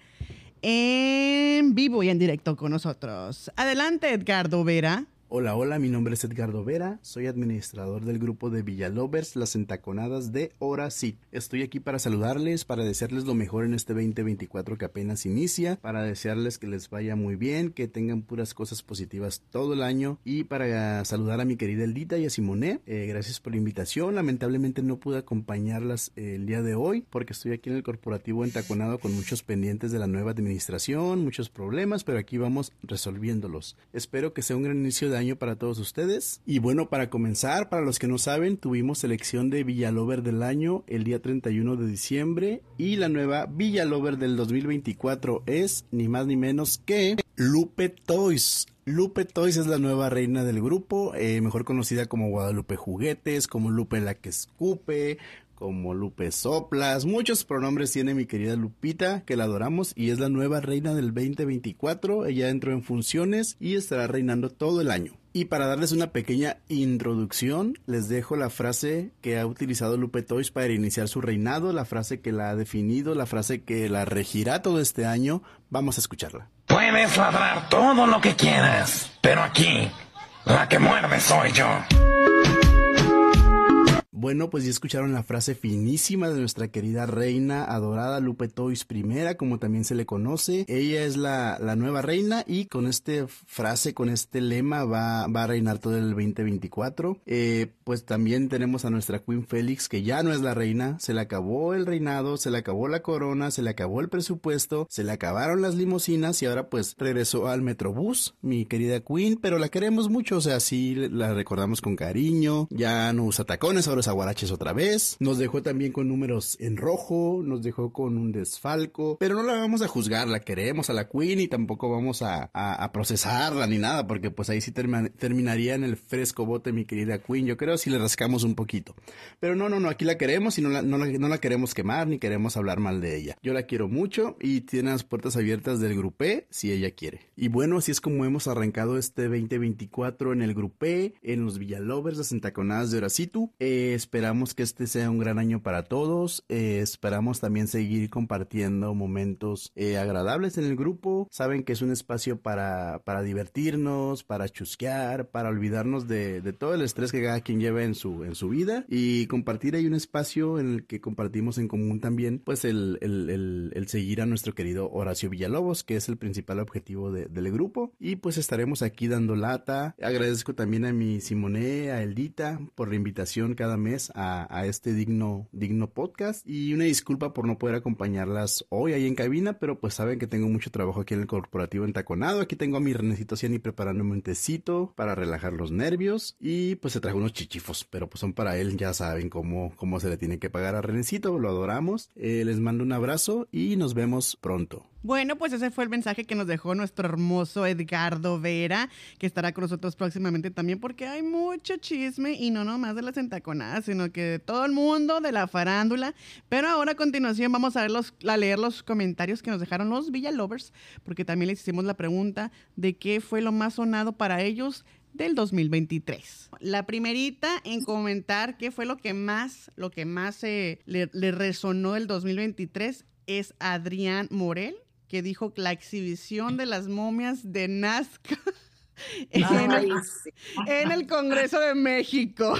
en vivo y en directo con nosotros. Adelante, Edgardo Vera. Hola, hola, mi nombre es Edgardo Vera, soy administrador del grupo de Villalovers, las entaconadas de Horacito. Estoy aquí para saludarles, para desearles lo mejor en este veinte veinticuatro que apenas inicia, para desearles que les vaya muy bien, que tengan puras cosas positivas todo el año, y para saludar a mi querida Eldita y a Simone. Eh, gracias por la invitación. Lamentablemente no pude acompañarlas eh, el día de hoy porque estoy aquí en el corporativo entaconado con muchos pendientes de la nueva administración, muchos problemas, pero aquí vamos resolviéndolos. Espero que sea un gran inicio de año para todos ustedes. Y bueno, para comenzar, para los que no saben, tuvimos selección de Villalover del año el día treinta y uno de diciembre, y la nueva Villalover del dos mil veinticuatro es ni más ni menos que Lupe Toys. Lupe Toys es la nueva reina del grupo, eh, mejor conocida como Guadalupe Juguetes, como Lupe la que escupe, como Lupe Soplas. Muchos pronombres tiene mi querida Lupita, que la adoramos, y es la nueva reina del veinte veinticuatro. Ella entró en funciones y estará reinando todo el año. Y para darles una pequeña introducción, les dejo la frase que ha utilizado Lupe Toys para iniciar su reinado, la frase que la ha definido, la frase que la regirá todo este año. Vamos a escucharla. Puedes ladrar todo lo que quieras, pero aquí, la que muerde soy yo. Bueno, pues ya escucharon la frase finísima de nuestra querida reina adorada Lupe Toys primera, como también se le conoce. Ella es la, la nueva reina, y con esta frase, con este lema va, va a reinar todo el veinte veinticuatro. Eh, pues también tenemos a nuestra Queen Félix, que ya no es la reina. Se le acabó el reinado, se le acabó la corona, se le acabó el presupuesto, se le acabaron las limusinas, y ahora pues regresó al Metrobús, mi querida Queen, pero la queremos mucho, o sea, sí la recordamos con cariño. Ya no usa tacones, ahora es guaraches otra vez. Nos dejó también con números en rojo, nos dejó con un desfalco, pero no la vamos a juzgar, la queremos a la Queen, y tampoco vamos a, a, a procesarla ni nada, porque pues ahí sí term terminaría en el fresco bote mi querida Queen, yo creo, si le rascamos un poquito. Pero no, no, no, aquí la queremos, y no la, no la, no la queremos quemar, ni queremos hablar mal de ella. Yo la quiero mucho, y tiene las puertas abiertas del grupé si ella quiere. Y bueno, así es como hemos arrancado este veinte veinticuatro en el grupé, en los Villalovers, las entaconadas de Horacito. Eh, esperamos que este sea un gran año para todos. Eh, esperamos también seguir compartiendo momentos eh, agradables en el grupo. Saben que es un espacio para, para divertirnos, para chusquear, para olvidarnos de, de todo el estrés que cada quien lleva en su, en su vida, y compartir ahí un espacio en el que compartimos en común también pues el, el, el, el seguir a nuestro querido Horacio Villalobos, que es el principal objetivo de, del grupo. Y pues estaremos aquí dando lata. Agradezco también a mi Simone, a Eldita, por la invitación cada mes mes a, a este digno, digno podcast. Y una disculpa por no poder acompañarlas hoy ahí en cabina, pero pues saben que tengo mucho trabajo aquí en el corporativo entaconado. Aquí tengo a mi Renecito Ciani preparándome un tecito para relajar los nervios. Y pues se trajo unos chichifos, pero pues son para él, ya saben cómo, cómo se le tiene que pagar a Renecito, lo adoramos. Eh, les mando un abrazo y nos vemos pronto. Bueno, pues ese fue el mensaje que nos dejó nuestro hermoso Edgardo Vera, que estará con nosotros próximamente también, porque hay mucho chisme y no nomás de las entaconadas, sino que de todo el mundo, de la farándula. Pero ahora a continuación vamos a, ver los, a leer los comentarios que nos dejaron los Villalovers, porque también les hicimos la pregunta de qué fue lo más sonado para ellos del dos mil veintitrés. La primerita en comentar qué fue lo que más, lo que más eh, le, le resonó del dos mil veintitrés es Adrián Morel, que dijo la exhibición de las momias de Nazca en, Ay, el, sí. en el Congreso de México.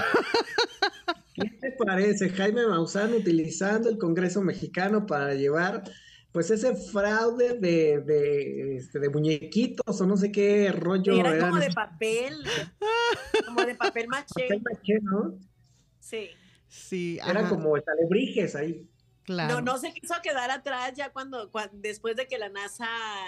¿Qué te parece, Jaime Maussan utilizando el Congreso mexicano para llevar pues ese fraude de, de, este, de muñequitos o no sé qué rollo? Era eran como de esos papel, como de papel maché. papel maché, ¿no? Sí. Sí, Eran ajá, como alebrijes ahí. claro. No, no se quiso quedar atrás ya cuando, cuando después de que la NASA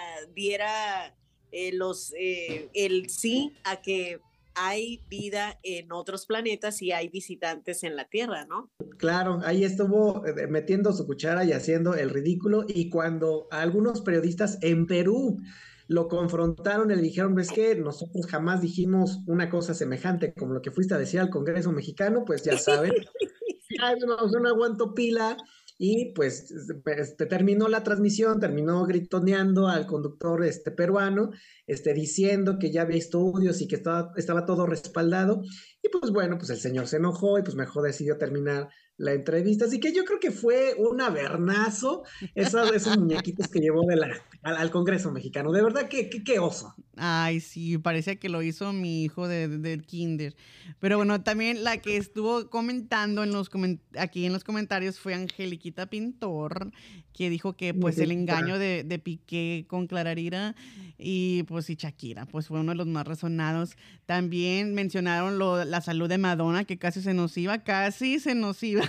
diera eh, los eh, el sí a que hay vida en otros planetas y hay visitantes en la Tierra, ¿no? Claro, ahí estuvo eh, metiendo su cuchara y haciendo el ridículo. Y cuando a algunos periodistas en Perú lo confrontaron y le dijeron, ves que nosotros jamás dijimos una cosa semejante como lo que fuiste a decir al Congreso mexicano, pues ya saben, Jaime Maussan no aguantó pila. Y pues este, terminó la transmisión, terminó gritoneando al conductor este, peruano, este, diciendo que ya había estudios y que estaba, estaba todo respaldado. Y pues bueno, pues el señor se enojó y pues mejor decidió terminar la entrevista. Así que yo creo que fue un avernazo esos, esos muñequitos que llevó de la, al, al Congreso mexicano. De verdad que, que, que oso. Ay, sí, parecía que lo hizo mi hijo de, de- del kinder. Pero bueno, también la que estuvo comentando en los comen- aquí en los comentarios fue Angeliquita Pintor, que dijo que pues el Angeliquita. engaño de, de Piqué con Clararira y pues y Shakira, pues fue uno de los más resonados. También mencionaron lo- la salud de Madonna, que casi se nos iba, casi se nos iba.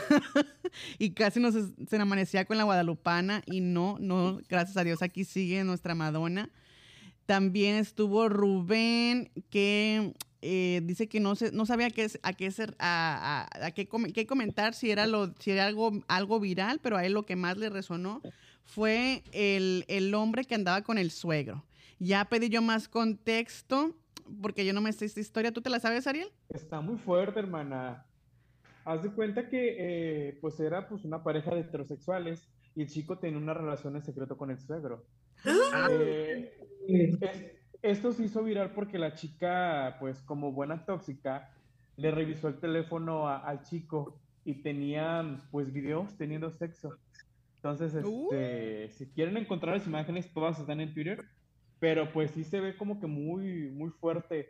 Y casi nos se amanecía con la guadalupana y no, no, gracias a Dios aquí sigue nuestra Madonna. También estuvo Rubén, que eh, dice que no se, no sabía qué, es- a qué ser, a, a- a qué, com- qué comentar, si era lo, si era algo, algo viral, pero a él lo que más le resonó fue el, el hombre que andaba con el suegro. Ya pedí yo más contexto, porque yo no me sé esta historia. ¿Tú te la sabes, Ariel? Está muy fuerte, hermana. Haz de cuenta que eh, pues era pues una pareja de heterosexuales y el chico tenía una relación en secreto con el suegro. Ah, Eh, eh, es- esto se hizo viral porque la chica, pues como buena tóxica, le revisó el teléfono a- al chico y tenían pues videos teniendo sexo. Entonces, Uh. este, si quieren encontrar las imágenes, todas están en Twitter, pero pues sí se ve como que muy, muy fuerte,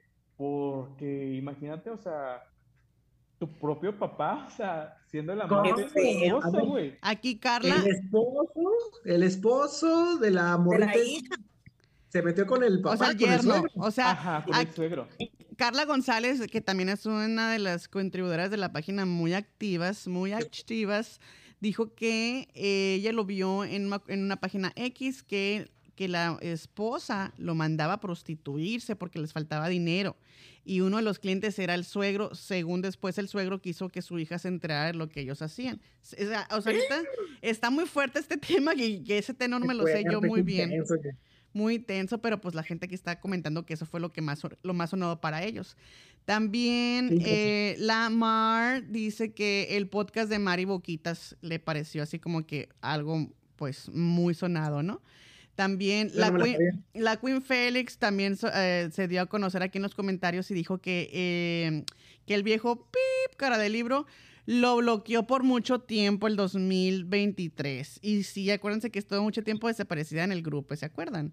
porque imagínate, o sea, tu propio papá, o sea, siendo el ¿Cómo? amante de tu A esposo, ver, güey. Aquí Carla, el esposo, el esposo de la De morrita la hija. se metió con el o papá, sea, el con el yerno, suegro. o sea, Ajá, con el aquí- suegro. Carla González, que también es una de las contribuidoras de la página muy activas, muy activas, dijo que eh, ella lo vio en una, en una página X que, que la esposa lo mandaba a prostituirse porque les faltaba dinero. Y uno de los clientes era el suegro, según después el suegro quiso que su hija se enterara de lo que ellos hacían. O sea, o sea, ahorita está muy fuerte este tema, que, que ese tenor me lo sé yo Fuerte, muy qué bien. intenso que- Muy tenso, pero pues la gente aquí está comentando que eso fue lo que más lo más sonado para ellos. También Sí, sí, sí. eh, la Mar dice que el podcast de Mari Boquitas le pareció así como que algo pues muy sonado, ¿no? También Yo la, no me la Queen, sabía. la Queen Félix también so- eh, se dio a conocer aquí en los comentarios y dijo que, eh, que el viejo pip, cara de libro, lo bloqueó por mucho tiempo el dos mil veintitrés. Y sí, acuérdense que estuvo mucho tiempo desaparecida en el grupo, ¿se acuerdan?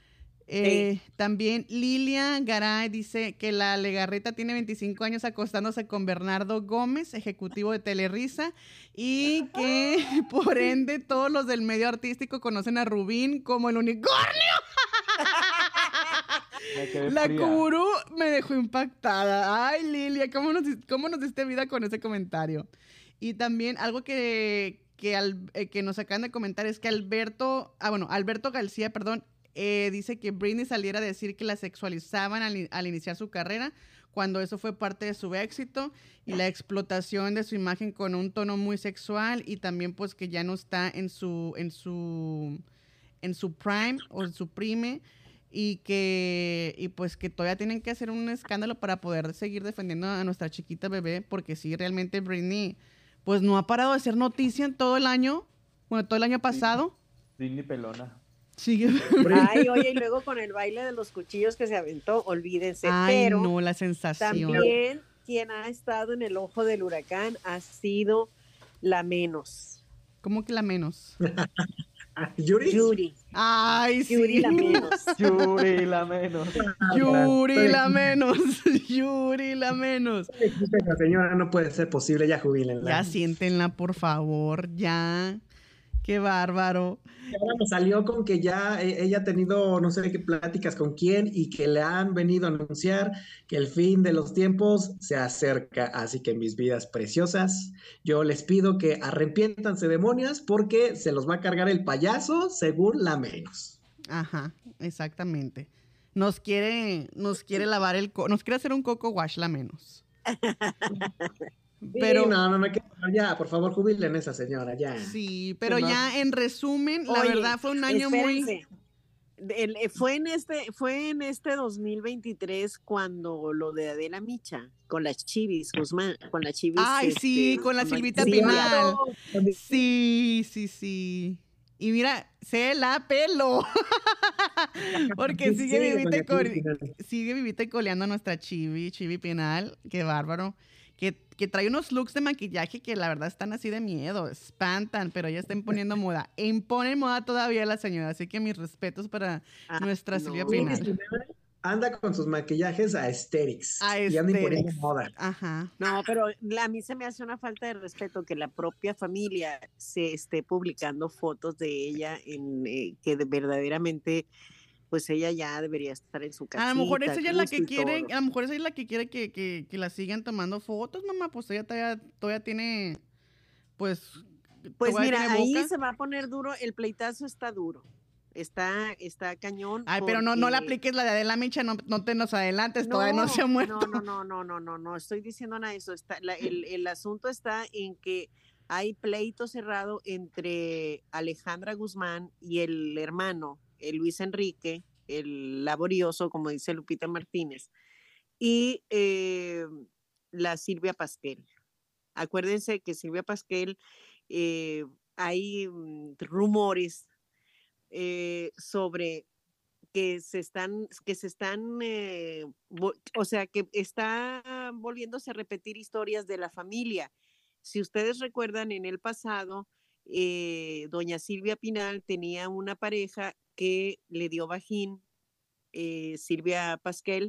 Eh, También Lilia Garay dice que la Legarreta tiene veinticinco años acostándose con Bernardo Gómez, ejecutivo de Telerisa, y que por ende todos los del medio artístico conocen a Rubín como el unicornio. Me quedé La fría. Kuburu me dejó impactada. Ay, Lilia, ¿cómo nos, cómo nos diste vida con ese comentario? Y también algo que, que, al- eh, que nos acaban de comentar es que Alberto, ah, bueno, Alberto García, perdón, eh, dice que Britney saliera a decir que la sexualizaban al, in- al iniciar su carrera, cuando eso fue parte de su éxito y la explotación de su imagen con un tono muy sexual y también pues que ya no está en su, en su, en su prime o en su prime y que y pues que todavía tienen que hacer un escándalo para poder seguir defendiendo a nuestra chiquita bebé, porque sí, realmente Britney pues no ha parado de ser noticia en todo el año, bueno, todo el año pasado. Britney pelona. Sigue. Ay, oye, y luego con el baile de los cuchillos que se aventó, olvídense. Ay, Pero no, la sensación. también quien ha estado en el ojo del huracán ha sido la menos. ¿Cómo que la menos? ¿Yuri? Yuri. Ay, sí. Yuri la menos. Yuri, la menos. Yuri la menos. Yuri la menos. La señora no puede ser posible, ya jubílenla. Ya siéntenla, por favor, ya. Qué bárbaro. Y ahora me salió con que ya eh, ella ha tenido no sé qué pláticas con quién y que le han venido a anunciar que el fin de los tiempos se acerca. Así que mis vidas preciosas, yo les pido que arrepiéntanse demonias porque se los va a cargar el payaso según la menos. Ajá, exactamente. Nos quiere, nos quiere lavar el co nos quiere hacer un coco wash la menos. Pero Sí, no, no, no hay que ya, por favor, jubilen a esa señora, ya. sí, pero ¿Qué más? ya en resumen, la Oye, verdad fue un año muy espérense. El- eh, fue en este fue en este dos mil veintitrés cuando lo de Adela Micha con las Chivis Guzmán, con las Chivis. Ay, sí, este, con la con Silvita Silvia. Pinal. Sí, sí, sí. Y mira, se la pelo. Porque Sí, sigue sí, vivita y doña Chivi cole- Pinal. sigue vivita y coleando a nuestra Chivi, Chivi Pinal, qué bárbaro. Que, que trae unos looks de maquillaje que la verdad están así de miedo, espantan, pero ya está imponiendo moda. E impone moda todavía la señora, así que mis respetos para Ah, nuestra no. Silvia Chivi Pinal. Pinal anda con sus maquillajes aesthetics A y anda imponiendo Aesthetics. moda. Ajá. No, pero la- a mí se me hace una falta de respeto que la propia familia se esté publicando fotos de ella en eh, que de- verdaderamente pues ella ya debería estar en su casita. A lo mejor esa ella es la gusto que y quiere, todo. a lo mejor esa es la que quiere que, que, que la sigan tomando fotos, mamá, pues ella todavía, todavía tiene, pues, Pues todavía mira, tiene ahí boca. se va a poner duro, el pleitazo está duro, está, está cañón. Ay, pero no, no le porque- apliques la de Adela Micha, no, no te nos adelantes, No, todavía no se ha muerto. no, no, no, no, no, no, no, estoy diciendo nada de eso. Está, la- el, el asunto está en que hay pleito cerrado entre Alejandra Guzmán y el hermano, el Luis Enrique, el laborioso, como dice Lupita Martínez, y eh, la Silvia Pasquel. Acuérdense que Silvia Pasquel, eh, hay mm, rumores eh, sobre que se están, que se están, eh, vo- o sea, que está volviéndose a repetir historias de la familia. Si ustedes recuerdan, en el pasado, eh, doña Silvia Pinal tenía una pareja que le dio bajín, eh, Silvia Pasquel,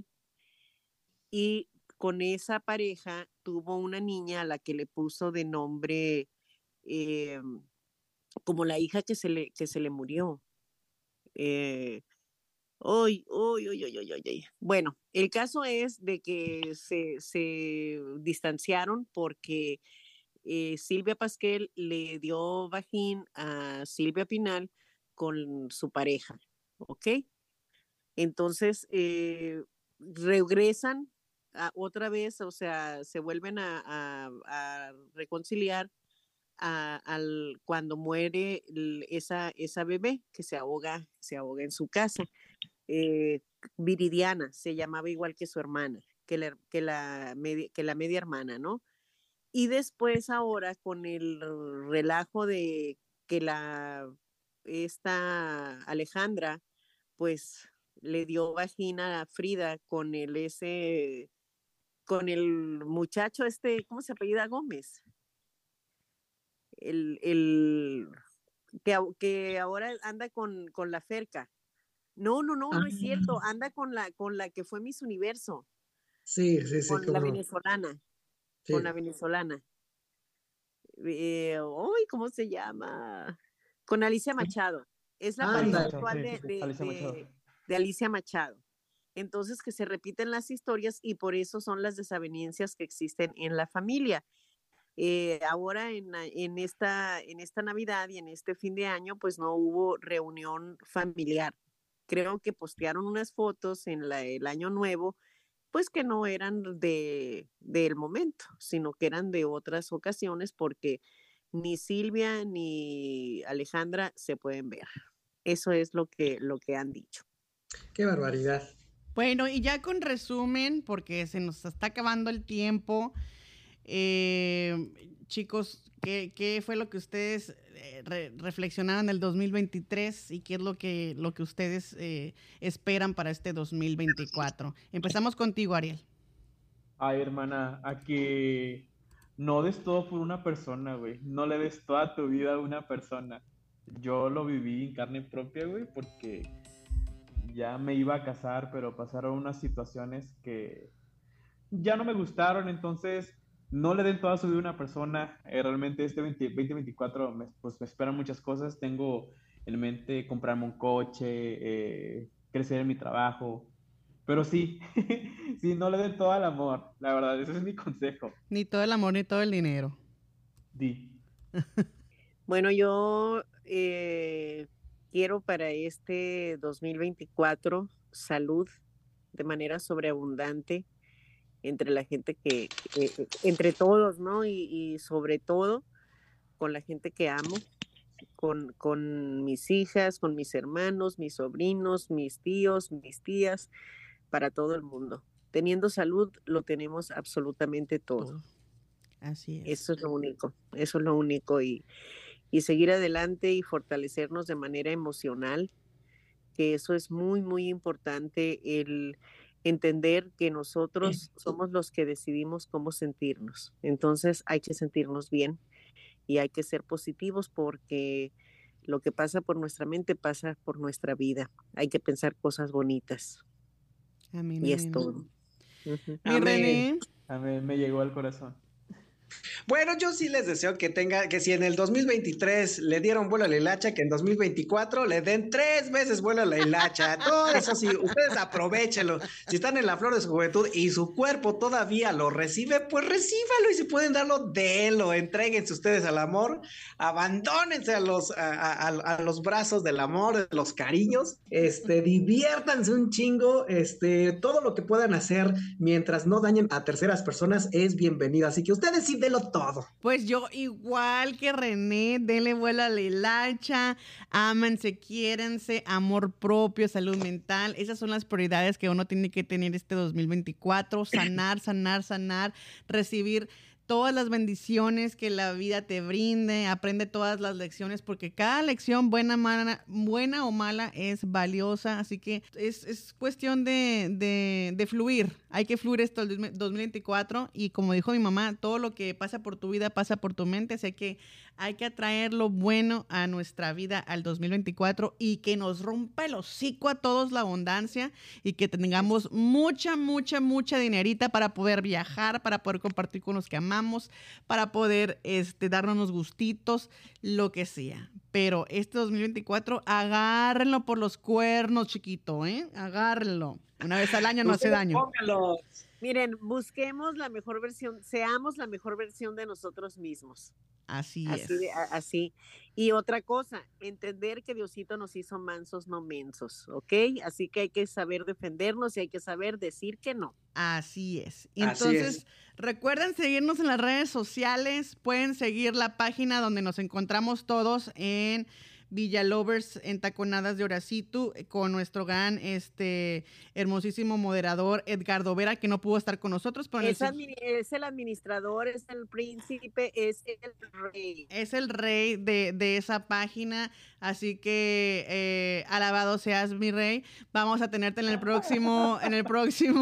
y con esa pareja tuvo una niña a la que le puso de nombre eh, como la hija que se le, que se le murió. Eh, Uy, uy, uy, uy, uy, uy, uy. Bueno, el caso es de que se, se distanciaron porque eh, Silvia Pasquel le dio bajín a Silvia Pinal con su pareja, ¿ok? Entonces, eh, regresan a- otra vez, o sea, se vuelven a, a- a reconciliar a- al, cuando muere el- esa, esa bebé que se ahoga, se ahoga en su casa. Eh, Viridiana se llamaba igual que su hermana, que la, que la, media, que la media hermana, ¿no? Y después ahora con el relajo de que la, esta Alejandra, pues le dio vagina a Frida con el ese, con el muchacho este, ¿cómo se apellida? Gómez. El, el que, a- que ahora anda con, con la Ferca. No, no, no, Ah, no es cierto. Anda con la, con la que fue Miss Universo, sí, sí, sí, con la cómo no. venezolana, Sí. con la venezolana. Eh, uy, ¿cómo se llama? Con Alicia Machado. Es la Ah, pareja ándale. actual Sí, de, sí, sí, de- Alicia Machado. de- de Alicia Machado. Entonces que se repiten las historias y por eso son las desavenencias que existen en la familia. Eh, ahora en, en, esta, en esta Navidad y en este fin de año, pues no hubo reunión familiar. Creo que postearon unas fotos en la, el año nuevo, pues que no eran de, del momento, sino que eran de otras ocasiones, porque ni Silvia ni Alejandra se pueden ver. Eso es lo que, lo que han dicho. Qué barbaridad. Bueno, y ya con resumen, porque se nos está acabando el tiempo, eh, chicos, ¿qué, ¿qué fue lo que ustedes eh, re reflexionaron del dos mil veintitrés y qué es lo que, lo que ustedes eh, esperan para este dos mil veinticuatro? Empezamos contigo, Ariel. Ay, hermana, a que no des todo por una persona, güey. No le des toda tu vida a una persona. Yo lo viví en carne propia, güey, porque ya me iba a casar, pero pasaron unas situaciones que ya no me gustaron, entonces no le den toda su vida a una persona. Eh, realmente este veinte veinticuatro me, pues me esperan muchas cosas. Tengo en mente comprarme un coche, eh, crecer en mi trabajo, pero sí, sí, no le den todo el amor, la verdad, ese es mi consejo. Ni todo el amor ni todo el dinero. Di. Bueno, yo eh, quiero para este dos mil veinticuatro salud de manera sobreabundante entre la gente que, que entre todos, ¿no? Y, y sobre todo con la gente que amo, con, con mis hijas, con mis hermanos, mis sobrinos, mis tíos, mis tías, para todo el mundo. Teniendo salud, lo tenemos absolutamente todo. Todo. Así es. Eso es lo único, eso es lo único. Y, y seguir adelante y fortalecernos de manera emocional, que eso es muy, muy importante, el entender que nosotros somos los que decidimos cómo sentirnos. Entonces hay que sentirnos bien y hay que ser positivos, porque lo que pasa por nuestra mente pasa por nuestra vida. Hay que pensar cosas bonitas. Amén, y amén. es todo. Uh-huh. Mi René. A mí me llegó al corazón. Bueno, yo sí les deseo que tenga, que si en el dos mil veintitrés le dieron vuelo a la hilacha, que en dos mil veinticuatro le den tres veces vuelo a la hilacha. Todo eso sí, ustedes aprovechenlo. Si están en la flor de su juventud y su cuerpo todavía lo recibe, pues recíbalo, y si pueden darlo, délo. Entréguense ustedes al amor, abandónense a los, a, a, a los brazos del amor, de los cariños, este, diviértanse un chingo, este, todo lo que puedan hacer mientras no dañen a terceras personas es bienvenido. Así que ustedes sí denlo todo. Todo. Pues yo igual que René, denle vuelo a la hilacha, ámense, quiérense, amor propio, salud mental. Esas son las prioridades que uno tiene que tener este dos mil veinticuatro, sanar, sanar, sanar, recibir todas las bendiciones que la vida te brinde, aprende todas las lecciones, porque cada lección, buena, mala, buena o mala, es valiosa, así que es, es cuestión de, de, de fluir, hay que fluir esto el dos mil veinticuatro, y como dijo mi mamá, todo lo que pasa por tu vida pasa por tu mente, así que hay que atraer lo bueno a nuestra vida al dos mil veinticuatro y que nos rompa el hocico a todos la abundancia y que tengamos mucha, mucha, mucha dinerita para poder viajar, para poder compartir con los que amamos, para poder este, darnos unos gustitos, lo que sea. Pero este dos mil veinticuatro, agárrenlo por los cuernos, chiquito, ¿eh? Agárrenlo. Una vez al año no hace daño. Póngalo. Miren, busquemos la mejor versión, seamos la mejor versión de nosotros mismos. Así, así es. De, así. Y otra cosa, entender que Diosito nos hizo mansos, no mensos, ¿ok? Así que hay que saber defendernos y hay que saber decir que no. Así es. Y entonces, Así es. Recuerden seguirnos en las redes sociales. Pueden seguir la página donde nos encontramos todos en Villalovers en Taconadas de Horacito, con nuestro gran, este, hermosísimo moderador Edgardo Vera, que no pudo estar con nosotros. Pero es, el... admi- es el administrador, es el príncipe, es el rey. Es el rey de, de esa página, así que eh, alabado seas, mi rey. Vamos a tenerte en el próximo, en el próximo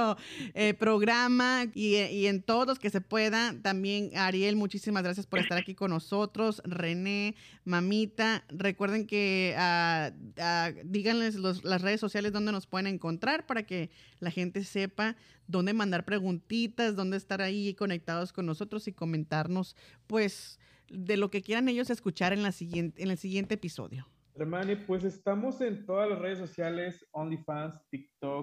eh, programa y, y en todos que se pueda. También, Ariel, muchísimas gracias por estar aquí con nosotros. René, mamita, recuerden que uh, uh, díganles los, las redes sociales donde nos pueden encontrar para que la gente sepa dónde mandar preguntitas, dónde estar ahí conectados con nosotros y comentarnos, pues, de lo que quieran ellos escuchar en, la siguiente, en el siguiente episodio. Hermani, pues estamos en todas las redes sociales, OnlyFans, TikTok,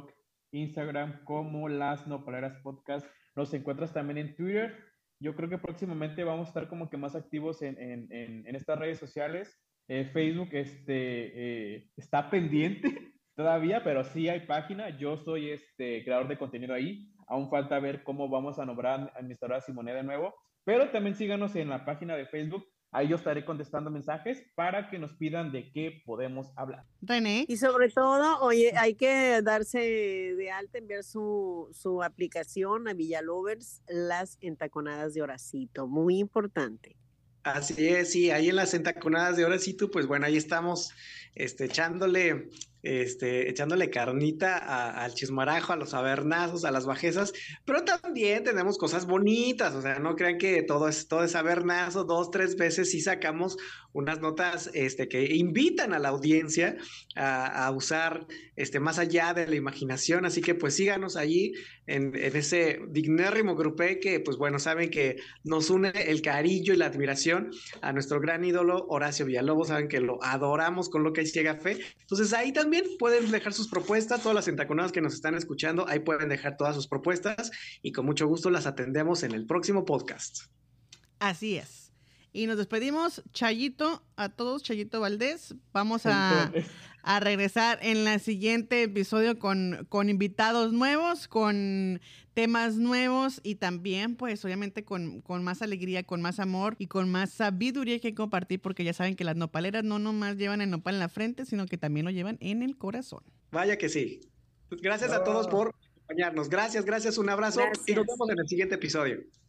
Instagram como Las Nopaleras Podcast. Nos encuentras también en Twitter. Yo creo que próximamente vamos a estar como que más activos en, en, en, en estas redes sociales. Eh, Facebook este, eh, está pendiente todavía, pero sí hay página. Yo soy este creador de contenido ahí. Aún falta ver cómo vamos a nombrar a administradora Simone de nuevo. Pero también síganos en la página de Facebook. Ahí yo estaré contestando mensajes para que nos pidan de qué podemos hablar. René. Y sobre todo, oye, hay que darse de alta, enviar su, su aplicación a Villalovers, Las Entaconadas de Horacito. Muy importante. Así es, sí, ahí en las entaconadas de Horacito, pues bueno, ahí estamos este, echándole, este, echándole carnita a, al chismarajo, a los avernazos, a las bajezas, pero también tenemos cosas bonitas, o sea, no crean que todo es, todo es avernazo, dos, tres veces sí sacamos unas notas este, que invitan a la audiencia a, a usar este, más allá de la imaginación, así que pues síganos allí en, en ese dignérrimo grupé que pues bueno, saben que nos une el cariño y la admiración a nuestro gran ídolo Horacio Villalobos, saben que lo adoramos con lo que llega fe, entonces ahí también pueden dejar sus propuestas, todas las entaconadas que nos están escuchando, ahí pueden dejar todas sus propuestas y con mucho gusto las atendemos en el próximo podcast. Así es. Y nos despedimos, Chayito, a todos, Chayito Valdés. Vamos a, a regresar en el siguiente episodio con, con invitados nuevos, con temas nuevos y también, pues, obviamente con, con más alegría, con más amor y con más sabiduría que compartir, porque ya saben que las nopaleras no nomás llevan el nopal en la frente, sino que también lo llevan en el corazón. Vaya que sí. Gracias oh. a todos por acompañarnos. Gracias, gracias, un abrazo Gracias. y nos vemos en el siguiente episodio.